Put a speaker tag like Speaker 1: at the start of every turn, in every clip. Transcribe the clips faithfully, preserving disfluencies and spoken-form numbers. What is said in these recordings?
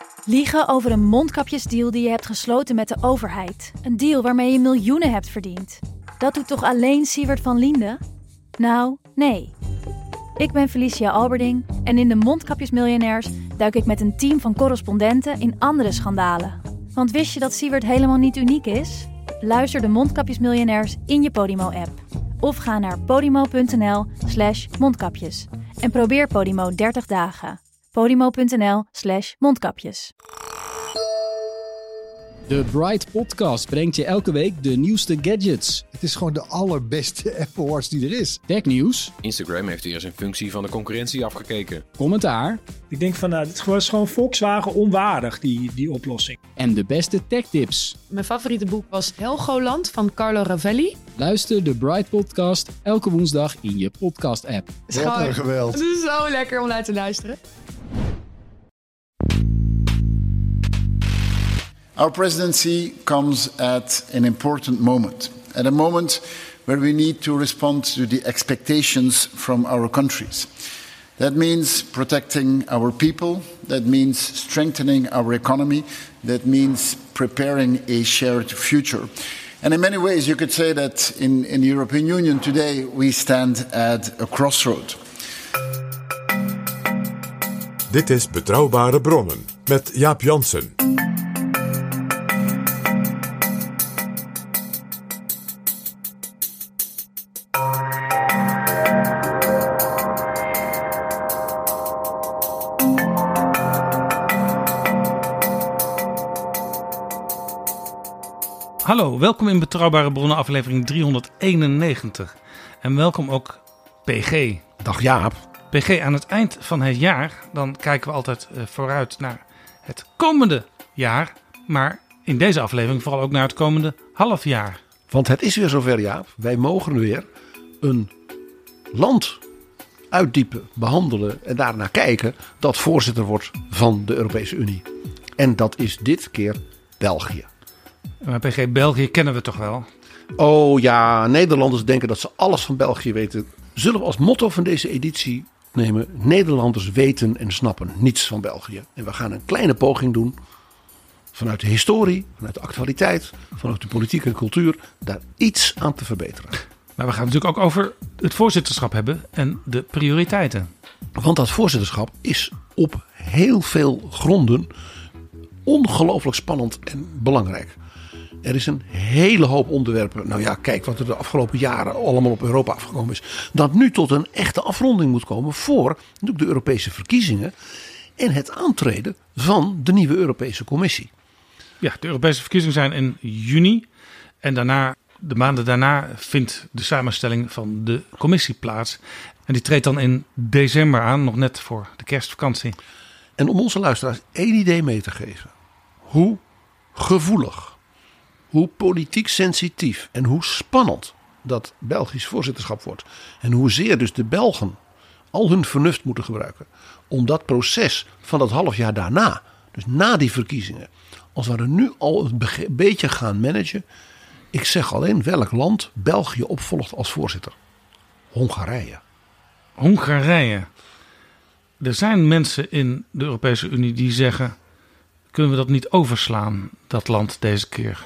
Speaker 1: Liegen over een mondkapjesdeal die je hebt gesloten met de overheid. Een deal waarmee je miljoenen hebt verdiend. Dat doet toch alleen Siewert van Liende? Nou, nee. Ik ben Felicia Alberding en in de Mondkapjesmiljonairs duik ik met een team van correspondenten in andere schandalen. Want wist je dat Siewert helemaal niet uniek is? Luister de Mondkapjesmiljonairs in je Podimo-app. Of ga naar podimo.nl slash mondkapjes. En probeer Podimo dertig dagen. Podimo.nl slash mondkapjes.
Speaker 2: De Bright Podcast brengt je elke week de nieuwste gadgets.
Speaker 3: Het is gewoon de allerbeste Apple Watch die er is.
Speaker 2: Technieuws.
Speaker 4: Instagram heeft hier eens een functie van de concurrentie afgekeken.
Speaker 2: Commentaar.
Speaker 5: Ik denk van, nou, het was gewoon Volkswagen onwaardig, die, die oplossing.
Speaker 2: En de beste techtips.
Speaker 6: Mijn favoriete boek was Helgoland van Carlo Ravelli.
Speaker 2: Luister de Bright Podcast elke woensdag in je podcast-app.
Speaker 3: Wat een geweld.
Speaker 6: Het is zo lekker om naar te luisteren.
Speaker 7: Our presidency comes at an important moment, at a moment where we need to respond to the expectations from our countries. That means protecting our people, that means strengthening our economy, that means preparing a shared future. And in many ways you could say that in, in the European Union today we stand at a crossroad.
Speaker 8: Dit is Betrouwbare Bronnen met Jaap Jansen.
Speaker 9: Hallo, welkom in Betrouwbare Bronnen aflevering driehonderdeenennegentig. En welkom ook P G.
Speaker 10: Dag Jaap.
Speaker 9: P G, aan het eind van het jaar, dan kijken we altijd uh, vooruit naar het komende jaar. Maar in deze aflevering vooral ook naar het komende half jaar.
Speaker 10: Want het is weer zover, Jaap. Wij mogen weer een land uitdiepen, behandelen en daarna kijken dat voorzitter wordt van de Europese Unie. En dat is dit keer België.
Speaker 9: Maar P G, België kennen we toch wel?
Speaker 10: Oh ja, Nederlanders denken dat ze alles van België weten. Zullen we als motto van deze editie nemen: Nederlanders weten en snappen niets van België. En we gaan een kleine poging doen vanuit de historie, vanuit de actualiteit, vanuit de politiek en cultuur, daar iets aan te verbeteren.
Speaker 9: Maar we gaan het natuurlijk ook over het voorzitterschap hebben en de prioriteiten.
Speaker 10: Want dat voorzitterschap is op heel veel gronden ongelooflijk spannend en belangrijk. Er is een hele hoop onderwerpen. Nou ja, kijk wat er de afgelopen jaren allemaal op Europa afgekomen is. Dat nu tot een echte afronding moet komen voor de Europese verkiezingen en het aantreden van de nieuwe Europese Commissie.
Speaker 9: Ja, de Europese verkiezingen zijn in juni. En daarna, de maanden daarna, vindt de samenstelling van de commissie plaats. En die treedt dan in december aan, nog net voor de kerstvakantie.
Speaker 10: En om onze luisteraars één idee mee te geven. Hoe gevoelig, hoe politiek sensitief en hoe spannend dat Belgisch voorzitterschap wordt. En hoezeer dus de Belgen al hun vernuft moeten gebruiken om dat proces van dat half jaar daarna, dus na die verkiezingen, als we er nu al een be- beetje gaan managen. Ik zeg alleen welk land België opvolgt als voorzitter. Hongarije.
Speaker 9: Hongarije. Er zijn mensen in de Europese Unie die zeggen: kunnen we dat niet overslaan, dat land deze keer?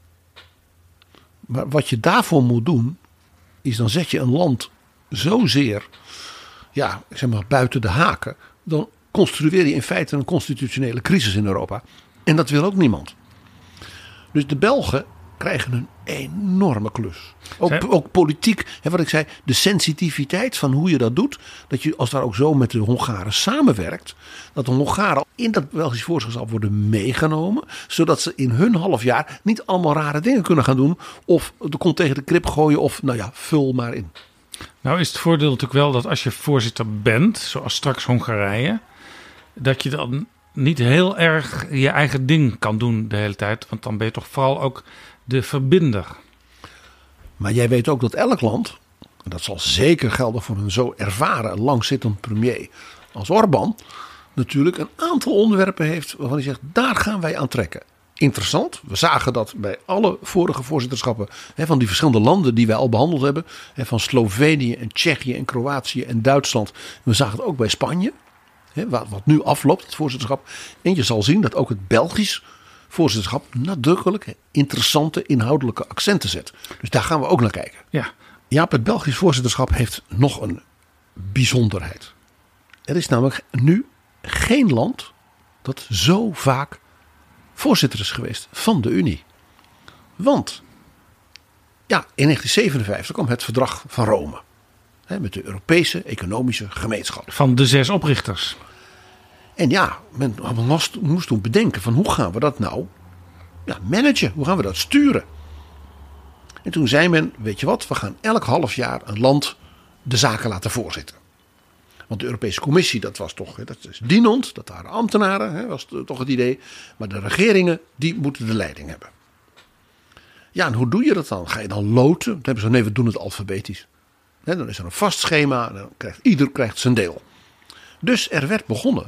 Speaker 10: Maar wat je daarvoor moet doen, is dan zet je een land zozeer, ja, zeg maar buiten de haken. Dan construeer je in feite een constitutionele crisis in Europa. En dat wil ook niemand. Dus de Belgen krijgen een enorme klus. Ook, ook politiek, hè, wat ik zei, de sensitiviteit van hoe je dat doet. Dat je als daar ook zo met de Hongaren samenwerkt. Dat de Hongaren in dat Belgisch voorzitterschap worden meegenomen. Zodat ze in hun half jaar niet allemaal rare dingen kunnen gaan doen. Of de kont tegen de krip gooien of nou ja, vul maar in.
Speaker 9: Nou is het voordeel natuurlijk wel dat als je voorzitter bent, zoals straks Hongarije, dat je dan niet heel erg je eigen ding kan doen de hele tijd. Want dan ben je toch vooral ook de verbinder.
Speaker 10: Maar jij weet ook dat elk land, en dat zal zeker gelden voor een zo ervaren, langzittend premier als Orbán, natuurlijk een aantal onderwerpen heeft waarvan hij zegt, daar gaan wij aan trekken. Interessant, we zagen dat bij alle vorige voorzitterschappen hè, van die verschillende landen die wij al behandeld hebben. Hè, van Slovenië en Tsjechië en Kroatië en Duitsland. We zagen het ook bij Spanje. hè, wat, wat nu afloopt, het voorzitterschap. En je zal zien dat ook het Belgisch voorzitterschap nadrukkelijk interessante inhoudelijke accenten zet. Dus daar gaan we ook naar kijken.
Speaker 9: Ja.
Speaker 10: Jaap, het Belgisch voorzitterschap heeft nog een bijzonderheid. Er is namelijk nu geen land dat zo vaak voorzitter is geweest van de Unie. Want ja, in negentien zevenenvijftig kwam het verdrag van Rome. Hè, met de Europese Economische Gemeenschap.
Speaker 9: Van de zes oprichters.
Speaker 10: En ja, men moest, moest toen bedenken van hoe gaan we dat nou ja, managen? Hoe gaan we dat sturen? En toen zei men, weet je wat, we gaan elk half jaar een land de zaken laten voorzitten. Want de Europese Commissie, dat was toch, dat is dienend, dat waren ambtenaren, hè, was toch het idee. Maar de regeringen, die moeten de leiding hebben. Ja, en hoe doe je dat dan? Ga je dan loten? Dan hebben ze, nee, we doen het alfabetisch. Hè, dan is er een vast schema, en dan krijgt, ieder krijgt zijn deel. Dus er werd begonnen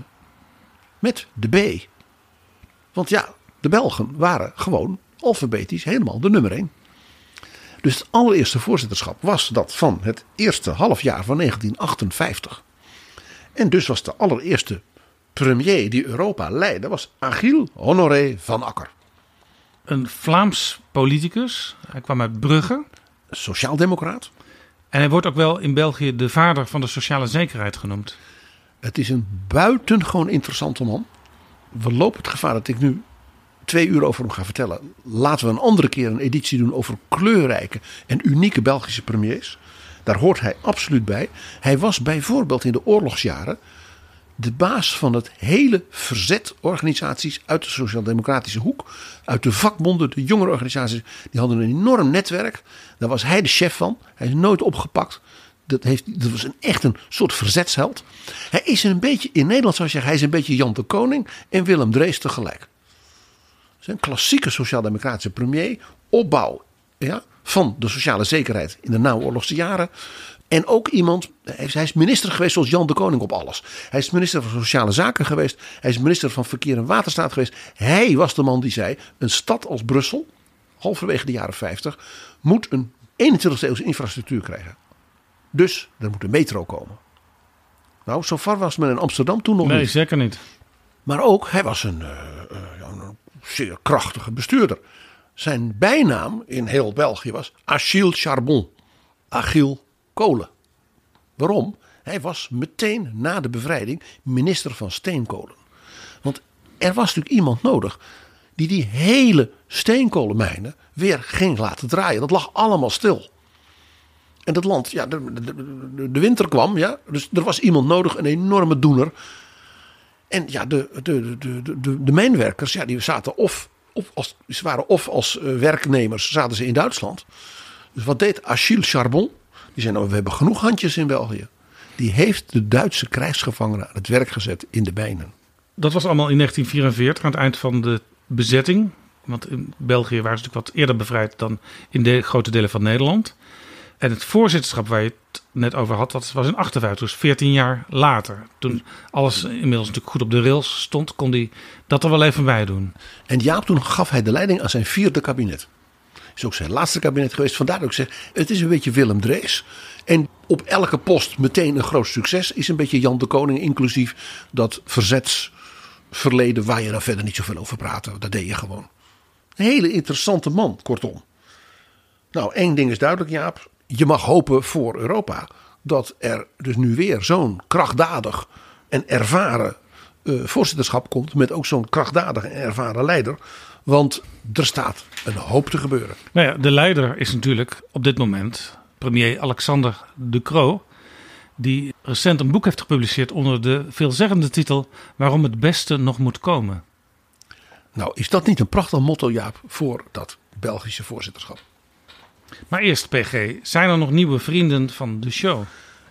Speaker 10: met de B. Want ja, de Belgen waren gewoon alfabetisch helemaal de nummer één. Dus het allereerste voorzitterschap was dat van het eerste halfjaar van negentien achtenvijftig. En dus was de allereerste premier die Europa leidde, was Achille Honoré van Akker.
Speaker 9: Een Vlaams politicus. Hij kwam uit Brugge.
Speaker 10: Sociaaldemocraat.
Speaker 9: En hij wordt ook wel in België de vader van de sociale zekerheid genoemd.
Speaker 10: Het is een buitengewoon interessante man. We lopen het gevaar dat ik nu twee uur over hem ga vertellen. Laten we een andere keer een editie doen over kleurrijke en unieke Belgische premiers. Daar hoort hij absoluut bij. Hij was bijvoorbeeld in de oorlogsjaren de baas van het hele verzet organisaties uit de sociaal-democratische hoek. Uit de vakbonden, de jongere organisaties. Die hadden een enorm netwerk. Daar was hij de chef van. Hij is nooit opgepakt. Dat, heeft, dat was een, echt een soort verzetsheld. Hij is een beetje, in Nederland zou je zeggen, hij is een beetje Jan de Koning en Willem Drees tegelijk. Hij is een klassieke sociaal-democratische premier. Opbouw ja, van de sociale zekerheid in de naoorlogse jaren. En ook iemand, hij is minister geweest zoals Jan de Koning op alles. Hij is minister van Sociale Zaken geweest. Hij is minister van Verkeer en Waterstaat geweest. Hij was de man die zei, een stad als Brussel, halverwege de jaren vijftig, moet een eenentwintigste eeuwse infrastructuur krijgen. Dus er moet een metro komen. Nou, zo ver was men in Amsterdam toen nog
Speaker 9: nee,
Speaker 10: niet.
Speaker 9: Nee, zeker niet.
Speaker 10: Maar ook, hij was een, uh, uh, een zeer krachtige bestuurder. Zijn bijnaam in heel België was Achille Charbon. Achille Kolen. Waarom? Hij was meteen na de bevrijding minister van steenkolen. Want er was natuurlijk iemand nodig die die hele steenkolenmijnen weer ging laten draaien. Dat lag allemaal stil. En dat land, ja, de, de, de, de winter kwam, ja, dus er was iemand nodig, een enorme doener. En ja, de, de, de, de, de mijnwerkers, ja, die zaten of, of als, ze waren of als werknemers, zaten ze in Duitsland. Dus wat deed Achille Charbon? Die zei, nou, we hebben genoeg handjes in België. Die heeft de Duitse krijgsgevangenen aan het werk gezet in de mijnen.
Speaker 9: Dat was allemaal in negentien vierenveertig, aan het eind van de bezetting. Want in België waren ze natuurlijk wat eerder bevrijd dan in de grote delen van Nederland. En het voorzitterschap waar je het net over had, dat was in achtenvijftig, dus veertien jaar later. Toen alles inmiddels natuurlijk goed op de rails stond, kon hij dat er wel even bij doen.
Speaker 10: En Jaap, toen gaf hij de leiding aan zijn vierde kabinet. Is ook zijn laatste kabinet geweest. Vandaar dat ik zeg, het is een beetje Willem Drees. En op elke post meteen een groot succes is een beetje Jan de Koning, inclusief dat verzetsverleden waar je dan verder niet zoveel over praten. Dat deed je gewoon. Een hele interessante man, kortom. Nou, één ding is duidelijk, Jaap. Je mag hopen voor Europa dat er dus nu weer zo'n krachtdadig en ervaren uh, voorzitterschap komt. Met ook zo'n krachtdadig en ervaren leider. Want er staat een hoop te gebeuren.
Speaker 9: Nou ja, de leider is natuurlijk op dit moment premier Alexander De Croo. Die recent een boek heeft gepubliceerd onder de veelzeggende titel Waarom het beste nog moet komen.
Speaker 10: Nou, is dat niet een prachtig motto, Jaap, voor dat Belgische voorzitterschap?
Speaker 9: Maar eerst, P G, zijn er nog nieuwe vrienden van de show?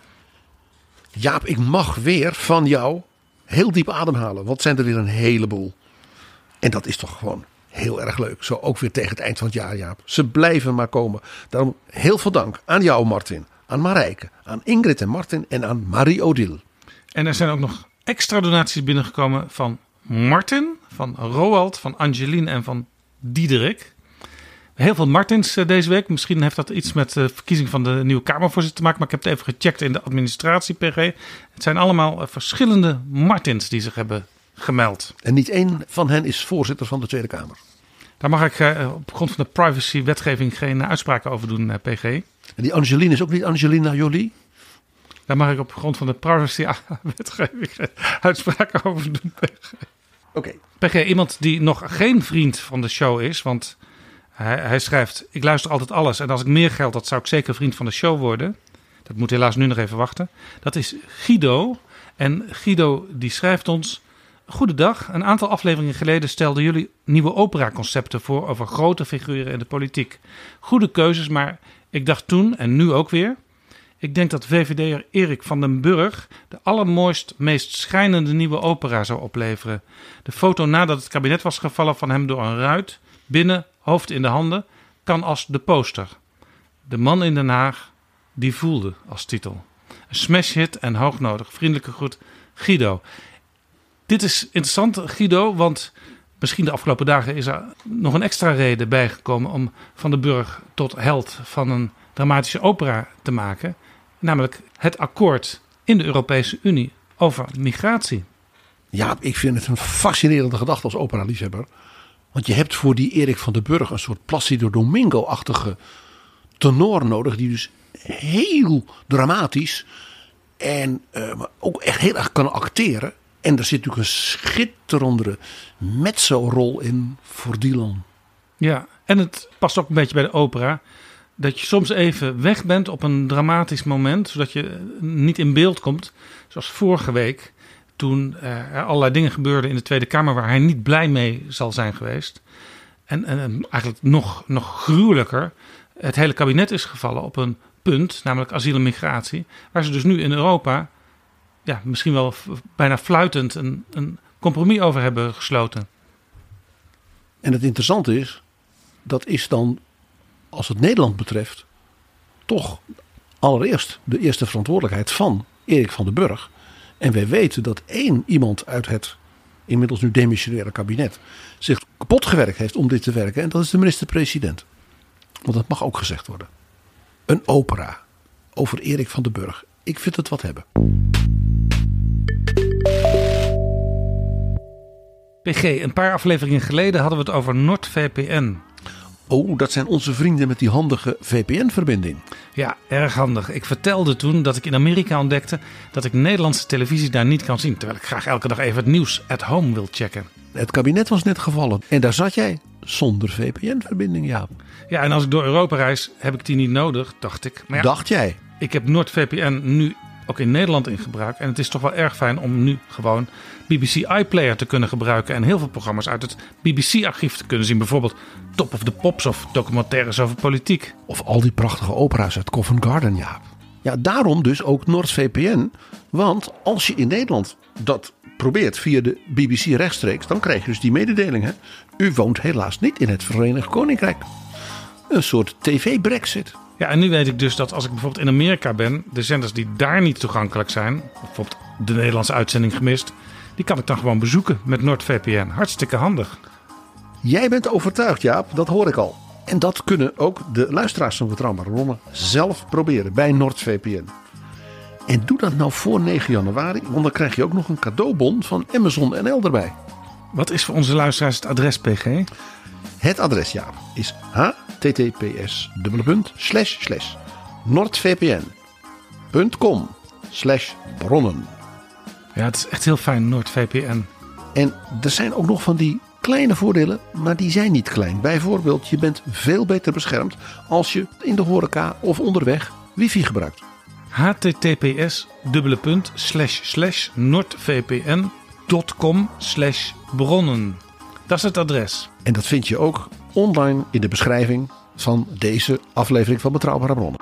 Speaker 10: Jaap, ik mag weer van jou heel diep ademhalen. Want het zijn er weer een heleboel. En dat is toch gewoon heel erg leuk. Zo ook weer tegen het eind van het jaar, Jaap. Ze blijven maar komen. Daarom heel veel dank aan jou, Martin. Aan Marijke. Aan Ingrid en Martin. En aan Marie-Odile.
Speaker 9: En er zijn ook nog extra donaties binnengekomen van Martin, van Roald, van Angeline en van Diederik. Heel veel Martins uh, deze week. Misschien heeft dat iets met de verkiezing van de nieuwe Kamervoorzitter te maken. Maar ik heb het even gecheckt in de administratie, P G. Het zijn allemaal uh, verschillende Martins die zich hebben gemeld.
Speaker 10: En niet één van hen is voorzitter van de Tweede Kamer.
Speaker 9: Daar mag ik uh, op grond van de privacywetgeving geen uh, uitspraken over doen, uh, P G.
Speaker 10: En die Angeline is ook niet Angelina Jolie?
Speaker 9: Daar mag ik op grond van de privacywetgeving geen uitspraken over doen, P G.
Speaker 10: Oké.
Speaker 9: Okay. P G, iemand die nog geen vriend van de show is, want hij, hij schrijft: ik luister altijd alles en als ik meer geld had, zou ik zeker vriend van de show worden. Dat moet helaas nu nog even wachten. Dat is Guido. En Guido die schrijft ons: goedendag, een aantal afleveringen geleden stelden jullie nieuwe operaconcepten voor over grote figuren in de politiek. Goede keuzes, maar ik dacht toen en nu ook weer: ik denk dat V V D'er Erik van den Burg de allermooist, meest schijnende nieuwe opera zou opleveren. De foto nadat het kabinet was gevallen van hem door een ruit, binnen, hoofd in de handen, kan als de poster. De man in Den Haag, die voelde als titel. Een smashhit en hoognodig. Vriendelijke groet, Guido. Dit is interessant, Guido, want misschien de afgelopen dagen is er nog een extra reden bijgekomen om Van den Burg tot held van een dramatische opera te maken. Namelijk het akkoord in de Europese Unie over migratie.
Speaker 10: Ja, ik vind het een fascinerende gedachte als opera-liefhebber. Want je hebt voor die Erik van den Burg een soort Placido Domingo-achtige tenor nodig. Die dus heel dramatisch en uh, ook echt heel erg kan acteren. En er zit natuurlijk een schitterende mezzo-rol in voor Dylan.
Speaker 9: Ja, en het past ook een beetje bij de opera. Dat je soms even weg bent op een dramatisch moment, zodat je niet in beeld komt. Zoals vorige week, toen er allerlei dingen gebeurden in de Tweede Kamer waar hij niet blij mee zal zijn geweest. En, en eigenlijk nog, nog gruwelijker, het hele kabinet is gevallen op een punt, namelijk asiel en migratie. Waar ze dus nu in Europa, ja, misschien wel bijna fluitend, een, een compromis over hebben gesloten.
Speaker 10: En het interessante is, dat is dan, als het Nederland betreft, toch allereerst de eerste verantwoordelijkheid van Erik van den Burg. En wij weten dat één iemand uit het inmiddels nu demissionaire kabinet zich kapot gewerkt heeft om dit te werken. En dat is de minister-president. Want dat mag ook gezegd worden. Een opera over Erik van den Burg. Ik vind het wat hebben.
Speaker 9: P G, een paar afleveringen geleden hadden we het over NordVPN.
Speaker 10: Oh, dat zijn onze vrienden met die handige V P N-verbinding.
Speaker 9: Ja, erg handig. Ik vertelde toen dat ik in Amerika ontdekte dat ik Nederlandse televisie daar niet kan zien. Terwijl ik graag elke dag even het nieuws at home wil checken.
Speaker 10: Het kabinet was net gevallen en daar zat jij zonder V P N-verbinding, Jaap.
Speaker 9: Ja, en als ik door Europa reis, heb ik die niet nodig, dacht ik. Maar ja,
Speaker 10: dacht jij?
Speaker 9: Ik heb NordVPN nu ook in Nederland in gebruik. En het is toch wel erg fijn om nu gewoon B B C iPlayer te kunnen gebruiken. En heel veel programma's uit het B B C-archief te kunnen zien. Bijvoorbeeld Top of the Pops of documentaires over politiek.
Speaker 10: Of al die prachtige opera's uit Covent Garden, ja. Ja, daarom dus ook NordVPN. Want als je in Nederland dat probeert via de B B C rechtstreeks, dan krijg je dus die mededeling. Hè? U woont helaas niet in het Verenigd Koninkrijk. Een soort tv-brexit.
Speaker 9: Ja, en nu weet ik dus dat als ik bijvoorbeeld in Amerika ben, de zenders die daar niet toegankelijk zijn, bijvoorbeeld de Nederlandse uitzending gemist, die kan ik dan gewoon bezoeken met NordVPN. Hartstikke handig.
Speaker 10: Jij bent overtuigd, Jaap, dat hoor ik al. En dat kunnen ook de luisteraars van Betrouwbare Bronnen zelf proberen bij NordVPN. En doe dat nou voor negen januari, want dan krijg je ook nog een cadeaubon van Amazon N L erbij.
Speaker 9: Wat is voor onze luisteraars het adres, P G?
Speaker 10: Het adres, Jaap, is https dubbele punt slash slash nordvpn.com slash bronnen.
Speaker 9: Ja, het is echt heel fijn, NordVPN.
Speaker 10: En er zijn ook nog van die kleine voordelen, maar die zijn niet klein. Bijvoorbeeld, je bent veel beter beschermd als je in de horeca of onderweg wifi gebruikt.
Speaker 9: https dubbele punt slash slash nordvpn.com slash bronnen. Dat is het adres.
Speaker 10: En dat vind je ook online in de beschrijving van deze aflevering van Betrouwbare Bronnen.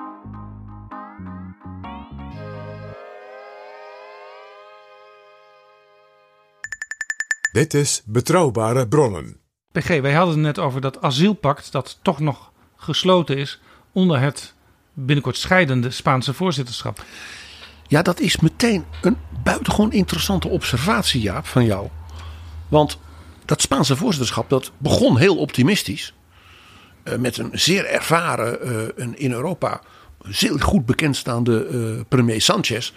Speaker 8: Dit is Betrouwbare Bronnen.
Speaker 9: P G, wij hadden het net over dat asielpact dat toch nog gesloten is onder het binnenkort scheidende Spaanse voorzitterschap.
Speaker 10: Ja, dat is meteen een buitengewoon interessante observatie, Jaap, van jou. Want dat Spaanse voorzitterschap dat begon heel optimistisch. Uh, met een zeer ervaren, uh, een in Europa zeer goed bekendstaande uh, premier Sanchez.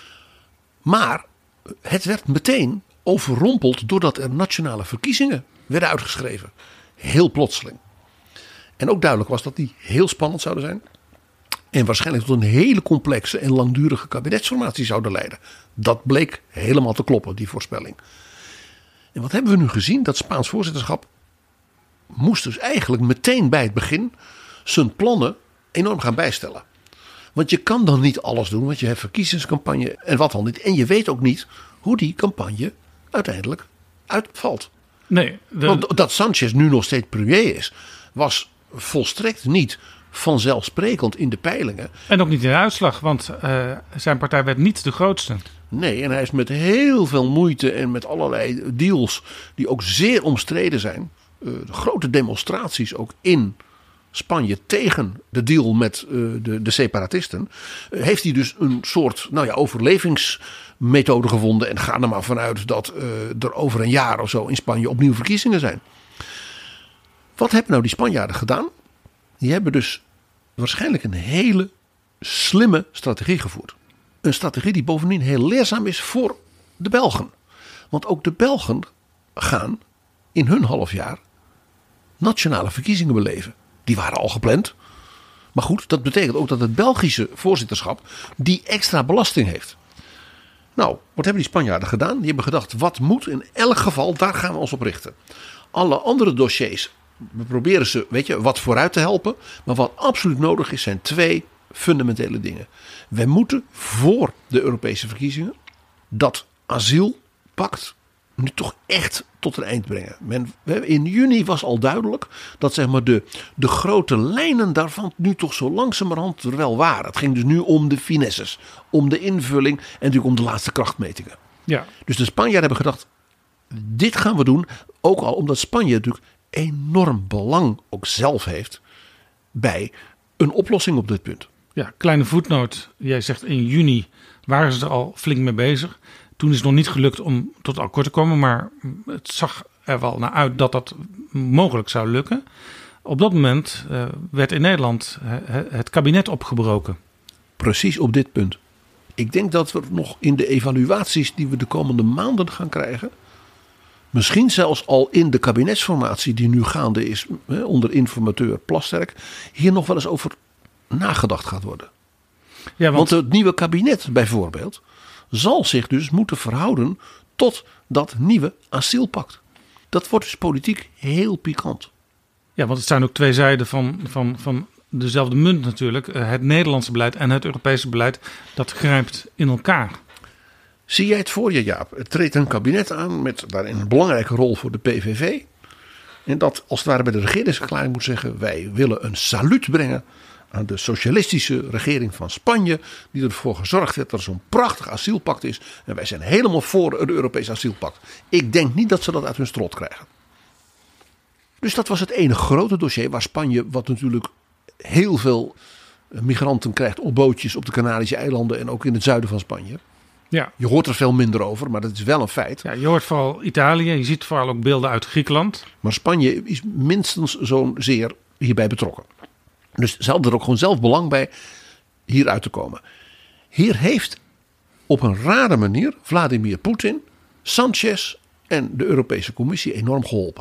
Speaker 10: Maar het werd meteen overrompeld doordat er nationale verkiezingen werden uitgeschreven. Heel plotseling. En ook duidelijk was dat die heel spannend zouden zijn. En waarschijnlijk tot een hele complexe en langdurige kabinetsformatie zouden leiden. Dat bleek helemaal te kloppen, die voorspelling. En wat hebben we nu gezien? Dat Spaans voorzitterschap moest dus eigenlijk meteen bij het begin zijn plannen enorm gaan bijstellen. Want je kan dan niet alles doen, want je hebt verkiezingscampagne en wat dan niet. En je weet ook niet hoe die campagne uiteindelijk uitvalt.
Speaker 9: Nee, de...
Speaker 10: Want dat Sanchez nu nog steeds premier is, was volstrekt niet vanzelfsprekend in de peilingen.
Speaker 9: En ook niet in de uitslag, want uh, zijn partij werd niet de grootste.
Speaker 10: Nee, en hij is met heel veel moeite en met allerlei deals die ook zeer omstreden zijn. Uh, grote demonstraties ook in Spanje tegen de deal met uh, de, de separatisten. Uh, heeft hij dus een soort nou ja, overlevingsmethode gevonden. En ga er maar vanuit dat uh, er over een jaar of zo in Spanje opnieuw verkiezingen zijn. Wat hebben nou die Spanjaarden gedaan? Die hebben dus waarschijnlijk een hele slimme strategie gevoerd. Een strategie die bovendien heel leerzaam is voor de Belgen. Want ook de Belgen gaan in hun halfjaar nationale verkiezingen beleven. Die waren al gepland. Maar goed, dat betekent ook dat het Belgische voorzitterschap die extra belasting heeft. Nou, wat hebben die Spanjaarden gedaan? Die hebben gedacht, wat moet in elk geval, daar gaan we ons op richten. Alle andere dossiers, we proberen ze, weet je, wat vooruit te helpen. Maar wat absoluut nodig is, zijn twee fundamentele dingen. Wij moeten voor de Europese verkiezingen dat asielpact nu toch echt tot een eind brengen. Men, in juni was al duidelijk dat zeg maar de, de grote lijnen daarvan nu toch zo langzamerhand er wel waren. Het ging dus nu om de finesses, om de invulling en natuurlijk om de laatste krachtmetingen.
Speaker 9: Ja.
Speaker 10: Dus de Spanjaarden hebben gedacht, dit gaan we doen. Ook al omdat Spanje natuurlijk enorm belang ook zelf heeft bij een oplossing op dit punt.
Speaker 9: Ja, kleine voetnoot. Jij zegt in juni waren ze er al flink mee bezig. Toen is het nog niet gelukt om tot akkoord te komen. Maar het zag er wel naar uit dat dat mogelijk zou lukken. Op dat moment uh, werd in Nederland uh, het kabinet opgebroken.
Speaker 10: Precies op dit punt. Ik denk dat we nog in de evaluaties die we de komende maanden gaan krijgen. Misschien zelfs al in de kabinetsformatie die nu gaande is hè, onder informateur Plasterk. Hier nog wel eens over nagedacht gaat worden.
Speaker 9: Ja, want...
Speaker 10: want het nieuwe kabinet bijvoorbeeld zal zich dus moeten verhouden tot dat nieuwe asielpact. Dat wordt dus politiek heel pikant.
Speaker 9: Ja, want het zijn ook twee zijden van, van, van dezelfde munt natuurlijk. Het Nederlandse beleid en het Europese beleid, dat grijpt in elkaar.
Speaker 10: Zie jij het voor je, Jaap? Er treedt een kabinet aan met daarin een belangrijke rol voor de P V V. En dat als het ware bij de regeringsverklaring moet zeggen, wij willen een saluut brengen aan de socialistische regering van Spanje, die ervoor gezorgd heeft dat er zo'n prachtig asielpact is. En wij zijn helemaal voor een Europees asielpact. Ik denk niet dat ze dat uit hun strot krijgen. Dus dat was het ene grote dossier waar Spanje, wat natuurlijk heel veel migranten krijgt op bootjes op de Canarische eilanden en ook in het zuiden van Spanje.
Speaker 9: Ja.
Speaker 10: Je hoort er veel minder over, maar dat is wel een feit.
Speaker 9: Ja, je hoort vooral Italië, je ziet vooral ook beelden uit Griekenland.
Speaker 10: Maar Spanje is minstens zo'n zeer hierbij betrokken. Dus ze hadden er ook gewoon zelf belang bij hier uit te komen. Hier heeft op een rare manier Vladimir Poetin, Sanchez en de Europese Commissie enorm geholpen.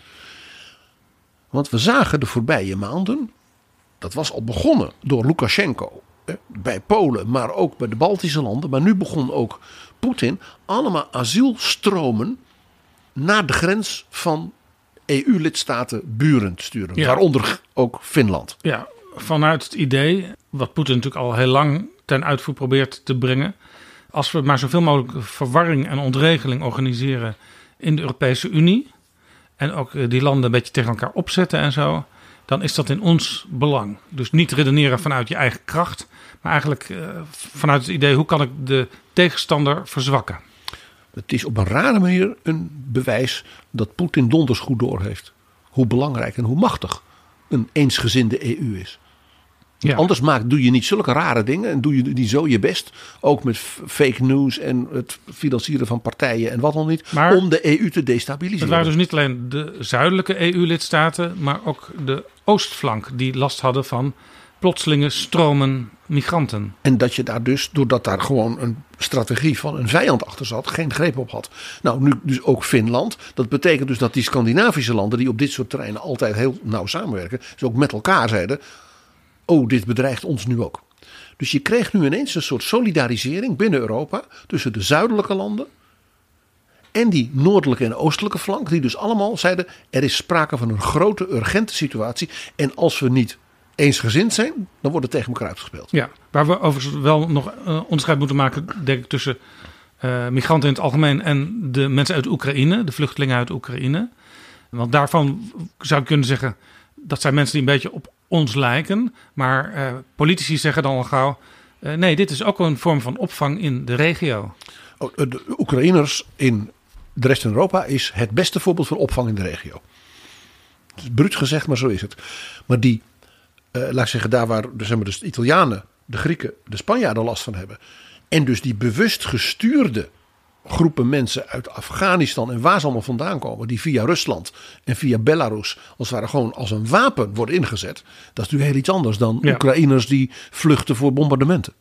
Speaker 10: Want we zagen de voorbije maanden, dat was al begonnen door Lukashenko bij Polen, maar ook bij de Baltische landen. Maar nu begon ook Poetin allemaal asielstromen naar de grens van E U-lidstaten buren te sturen. Ja. Waaronder ook Finland.
Speaker 9: Ja, vanuit het idee, wat Poetin natuurlijk al heel lang ten uitvoer probeert te brengen. Als we maar zoveel mogelijk verwarring en ontregeling organiseren in de Europese Unie. En ook die landen een beetje tegen elkaar opzetten en zo. Dan is dat in ons belang. Dus niet redeneren vanuit je eigen kracht. Maar eigenlijk uh, vanuit het idee, hoe kan ik de tegenstander verzwakken?
Speaker 10: Het is op een rare manier een bewijs dat Poetin donders goed doorheeft. Hoe belangrijk en hoe machtig een eensgezinde E U is. Ja. Anders maakt, doe je niet zulke rare dingen en doe je niet zo je best. Ook met fake news en het financieren van partijen en wat dan niet. Maar om de E U te destabiliseren.
Speaker 9: Het waren dus niet alleen de zuidelijke E U-lidstaten, maar ook de oostflank die last hadden van plotselinge stromen migranten.
Speaker 10: En dat je daar dus, doordat daar gewoon een strategie van een vijand achter zat, geen greep op had. Nou, nu dus ook Finland. Dat betekent dus dat die Scandinavische landen, die op dit soort terreinen altijd heel nauw samenwerken, dus ook met elkaar zeiden, oh, dit bedreigt ons nu ook. Dus je kreeg nu ineens een soort solidarisering binnen Europa tussen de zuidelijke landen en die noordelijke en oostelijke flank, die dus allemaal zeiden, er is sprake van een grote urgente situatie. En als we niet eensgezind zijn, dan wordt het tegen elkaar uitgespeeld.
Speaker 9: Ja, waar we overigens wel nog uh, onderscheid moeten maken, denk ik, tussen uh, migranten in het algemeen en de mensen uit Oekraïne, de vluchtelingen uit Oekraïne. Want daarvan zou ik kunnen zeggen, dat zijn mensen die een beetje op ons lijken. Maar uh, politici zeggen dan al gauw, uh, nee, dit is ook een vorm van opvang in de regio.
Speaker 10: De Oekraïners in de rest van Europa is het beste voorbeeld van opvang in de regio. Het is bruut gezegd, maar zo is het. Maar die, uh, laat ik zeggen, daar waar zeg maar, dus de Italianen, de Grieken, de Spanjaarden last van hebben. En dus die bewust gestuurde groepen mensen uit Afghanistan en waar ze allemaal vandaan komen, die via Rusland en via Belarus als het ware gewoon als een wapen worden ingezet. Dat is natuurlijk heel iets anders dan ja. Oekraïners die vluchten voor bombardementen.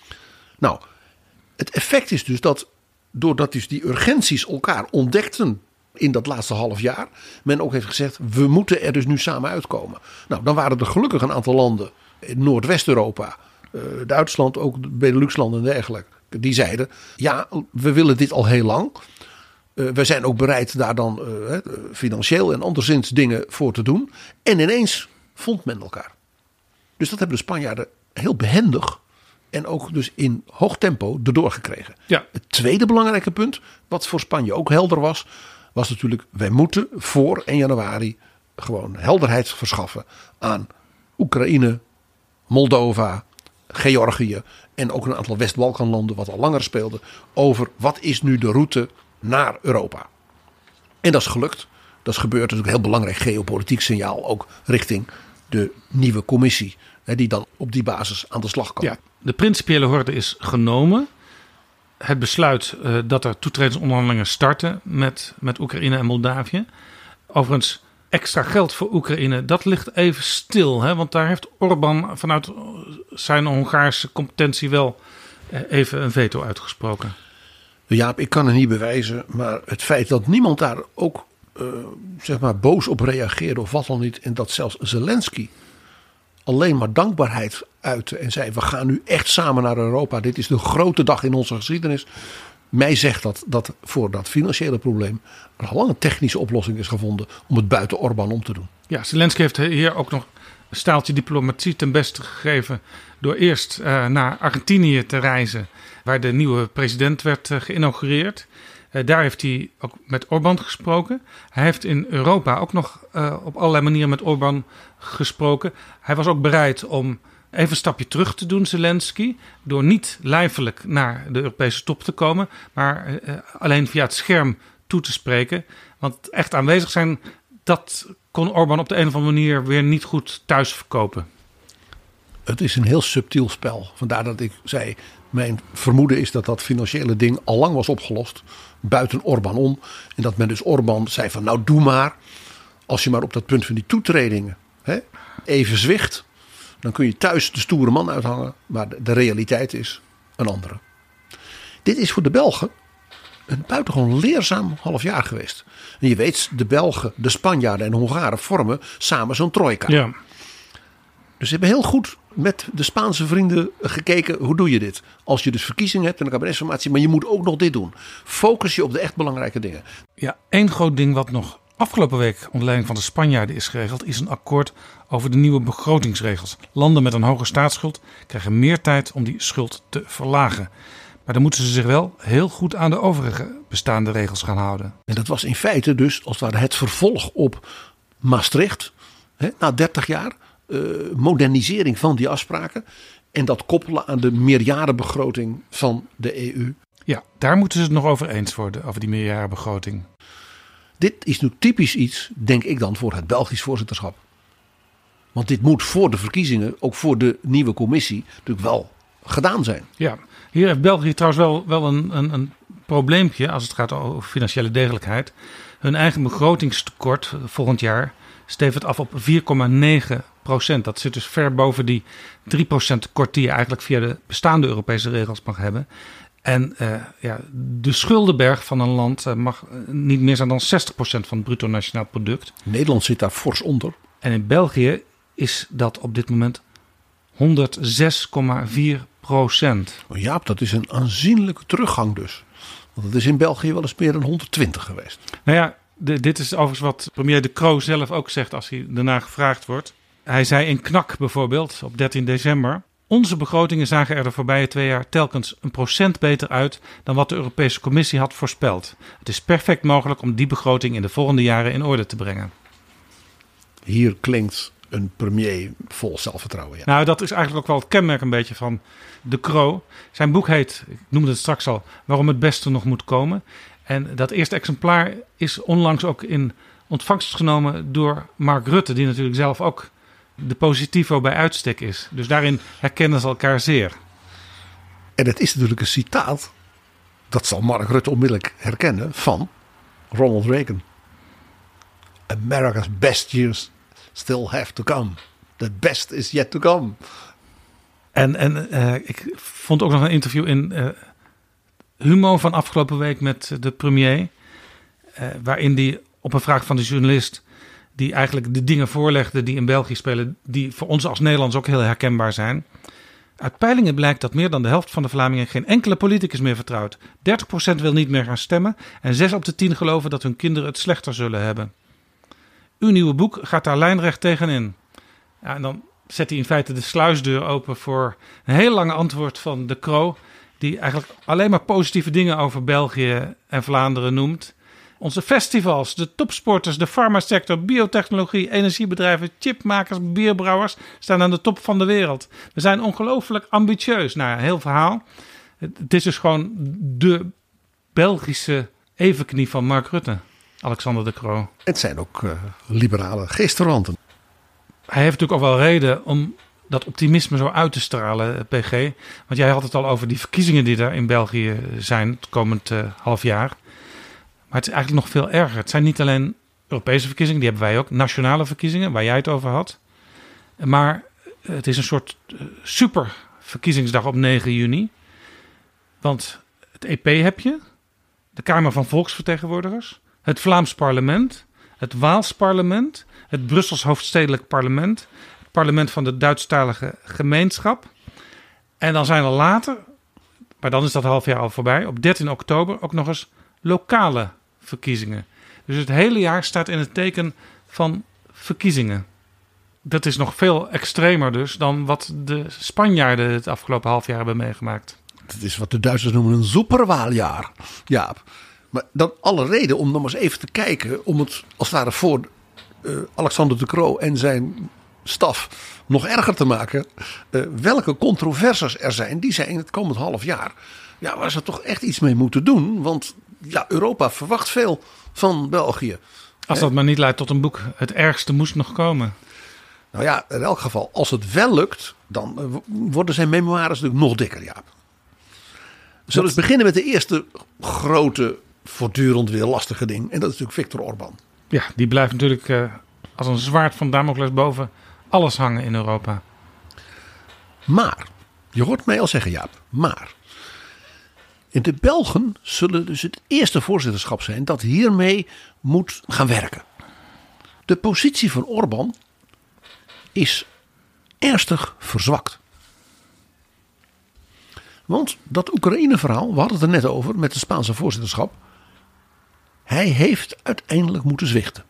Speaker 10: Nou, het effect is dus dat doordat dus die urgenties elkaar ontdekten in dat laatste half jaar, men ook heeft gezegd, we moeten er dus nu samen uitkomen. Nou, dan waren er gelukkig een aantal landen in Noordwest-Europa, uh, Duitsland, ook de Benelux-landen en dergelijke, die zeiden, ja, we willen dit al heel lang. Uh, we zijn ook bereid daar dan uh, financieel en anderszins dingen voor te doen. En ineens vond men elkaar. Dus dat hebben de Spanjaarden heel behendig en ook dus in hoog tempo erdoor gekregen.
Speaker 9: Ja.
Speaker 10: Het tweede belangrijke punt, wat voor Spanje ook helder was, was natuurlijk, wij moeten voor één januari gewoon helderheid verschaffen aan Oekraïne, Moldova, Georgië en ook een aantal West-Balkanlanden wat al langer speelde over wat is nu de route naar Europa. En dat is gelukt. Dat is gebeurd. Dat is ook een heel belangrijk geopolitiek signaal ook richting de nieuwe commissie die dan op die basis aan de slag kan.
Speaker 9: Ja, de principiële horde is genomen. Het besluit uh, dat er toetredingsonderhandelingen starten met, met Oekraïne en Moldavië. Overigens, extra geld voor Oekraïne, dat ligt even stil. Hè? Want daar heeft Orbán vanuit zijn Hongaarse competentie wel even een veto uitgesproken.
Speaker 10: Ja, ik kan het niet bewijzen. Maar het feit dat niemand daar ook uh, zeg maar boos op reageerde of wat dan niet. En dat zelfs Zelensky alleen maar dankbaarheid uitte en zei, we gaan nu echt samen naar Europa. Dit is de grote dag in onze geschiedenis. Mij zegt dat, dat voor dat financiële probleem er al lang een technische oplossing is gevonden om het buiten Orbán om te doen. Ja,
Speaker 9: Zelensky heeft hier ook nog een staaltje diplomatie ten beste gegeven door eerst uh, naar Argentinië te reizen, waar de nieuwe president werd uh, geïnaugureerd. Uh, daar heeft hij ook met Orbán gesproken. Hij heeft in Europa ook nog uh, op allerlei manieren met Orbán gesproken. Hij was ook bereid om even een stapje terug te doen, Zelensky, door niet lijfelijk naar de Europese top te komen, maar uh, alleen via het scherm toe te spreken. Want echt aanwezig zijn, dat kon Orbán op de een of andere manier weer niet goed thuis verkopen.
Speaker 10: Het is een heel subtiel spel. Vandaar dat ik zei, mijn vermoeden is dat dat financiële ding al lang was opgelost, buiten Orbán om. En dat men dus Orbán zei van, nou doe maar, als je maar op dat punt van die toetredingen hè, even zwicht, dan kun je thuis de stoere man uithangen. Maar de, de realiteit is een andere. Dit is voor de Belgen een buitengewoon leerzaam half jaar geweest. En je weet, de Belgen, de Spanjaarden en de Hongaren vormen samen zo'n trojka.
Speaker 9: Ja.
Speaker 10: Dus ze hebben heel goed met de Spaanse vrienden gekeken, hoe doe je dit? Als je dus verkiezingen hebt en een kabinetsformatie, maar je moet ook nog dit doen. Focus je op de echt belangrijke dingen.
Speaker 9: Ja, één groot ding wat nog afgelopen week onder leiding van de Spanjaarden is geregeld, is een akkoord over de nieuwe begrotingsregels. Landen met een hoge staatsschuld krijgen meer tijd om die schuld te verlagen. Maar dan moeten ze zich wel heel goed aan de overige bestaande regels gaan houden.
Speaker 10: En dat was in feite dus als het ware het vervolg op Maastricht. Hè, na dertig jaar uh, modernisering van die afspraken. En dat koppelen aan de meerjarenbegroting van de E U.
Speaker 9: Ja, daar moeten ze het nog over eens worden, over die meerjarenbegroting.
Speaker 10: Dit is nu typisch iets, denk ik dan, voor het Belgisch voorzitterschap. Want dit moet voor de verkiezingen, ook voor de nieuwe commissie, natuurlijk wel gedaan zijn.
Speaker 9: Ja, hier heeft België trouwens wel, wel een, een, een probleempje als het gaat over financiële degelijkheid. Hun eigen begrotingstekort volgend jaar stevend af op vier komma negen procent. Dat zit dus ver boven die drie procent tekort die je eigenlijk via de bestaande Europese regels mag hebben. En uh, ja, de schuldenberg van een land uh, mag niet meer zijn dan zestig procent van het bruto nationaal product.
Speaker 10: Nederland zit daar fors onder.
Speaker 9: En in België is dat op dit moment honderdzes komma vier procent.
Speaker 10: Oh Jaap, dat is een aanzienlijke teruggang dus. Want het is in België wel eens meer dan honderdtwintig geweest.
Speaker 9: Nou ja, de, dit is overigens wat premier De Croo zelf ook zegt als hij daarna gevraagd wordt. Hij zei in Knak bijvoorbeeld op dertien december... Onze begrotingen zagen er de voorbije twee jaar telkens een procent beter uit dan wat de Europese Commissie had voorspeld. Het is perfect mogelijk om die begroting in de volgende jaren in orde te brengen.
Speaker 10: Hier klinkt een premier vol zelfvertrouwen. Ja.
Speaker 9: Nou, dat is eigenlijk ook wel het kenmerk een beetje van De Croo. Zijn boek heet, ik noemde het straks al, Waarom het beste nog moet komen. En dat eerste exemplaar is onlangs ook in ontvangst genomen door Mark Rutte, die natuurlijk zelf ook de positivo bij uitstek is. Dus daarin herkennen ze elkaar zeer.
Speaker 10: En het is natuurlijk een citaat, dat zal Mark Rutte onmiddellijk herkennen, van Ronald Reagan. America's best years still have to come. The best is yet to come.
Speaker 9: En, en uh, ik vond ook nog een interview in uh, Humo van afgelopen week met de premier. Uh, waarin die op een vraag van de journalist, die eigenlijk de dingen voorlegde die in België spelen, die voor ons als Nederlanders ook heel herkenbaar zijn. Uit peilingen blijkt dat meer dan de helft van de Vlamingen geen enkele politicus meer vertrouwt. dertig procent wil niet meer gaan stemmen en zes op de tien geloven dat hun kinderen het slechter zullen hebben. Uw nieuwe boek gaat daar lijnrecht tegenin. Ja, en dan zet hij in feite de sluisdeur open voor een heel lange antwoord van De Croo, die eigenlijk alleen maar positieve dingen over België en Vlaanderen noemt. Onze festivals, de topsporters, de farmasector, biotechnologie, energiebedrijven, chipmakers, bierbrouwers staan aan de top van de wereld. We zijn ongelooflijk ambitieus. Nou, een heel verhaal. Het is dus gewoon de Belgische evenknie van Mark Rutte, Alexander De Croo.
Speaker 10: Het zijn ook uh, liberale geestverwanten.
Speaker 9: Hij heeft natuurlijk ook wel reden om dat optimisme zo uit te stralen, P G. Want jij had het al over die verkiezingen die er in België zijn het komend uh, half jaar. Maar het is eigenlijk nog veel erger. Het zijn niet alleen Europese verkiezingen, die hebben wij ook. Nationale verkiezingen, waar jij het over had. Maar het is een soort super verkiezingsdag op negen juni. Want het E P heb je, de Kamer van Volksvertegenwoordigers, het Vlaams parlement, het Waals parlement, het Brussels hoofdstedelijk parlement, het parlement van de Duitsstalige gemeenschap. En dan zijn er later, maar dan is dat half jaar al voorbij, op dertien oktober ook nog eens lokale verkiezingen. Dus het hele jaar staat in het teken van verkiezingen. Dat is nog veel extremer dus dan wat de Spanjaarden het afgelopen half jaar hebben meegemaakt.
Speaker 10: Het is wat de Duitsers noemen een superwaaljaar. Jaap. Maar dan alle reden om nog eens even te kijken, om het als het ware voor uh, Alexander De Croo en zijn staf nog erger te maken. Uh, welke controversies er zijn, die zij in het komend half jaar, ja, waar ze toch echt iets mee moeten doen. Want ja, Europa verwacht veel van België.
Speaker 9: Als dat maar niet leidt tot een boek. Het ergste moest nog komen.
Speaker 10: Nou ja, in elk geval, als het wel lukt, dan worden zijn memoires natuurlijk nog dikker, Jaap. We zullen eens beginnen met de eerste grote, voortdurend weer lastige ding. En dat is natuurlijk Viktor Orbán.
Speaker 9: Ja, die blijft natuurlijk uh, als een zwaard van Damocles boven alles hangen in Europa.
Speaker 10: Maar, je hoort mij al zeggen, Jaap, maar in de Belgen zullen dus het eerste voorzitterschap zijn dat hiermee moet gaan werken. De positie van Orbán is ernstig verzwakt. Want dat Oekraïne-verhaal, we hadden het er net over met het Spaanse voorzitterschap. Hij heeft uiteindelijk moeten zwichten.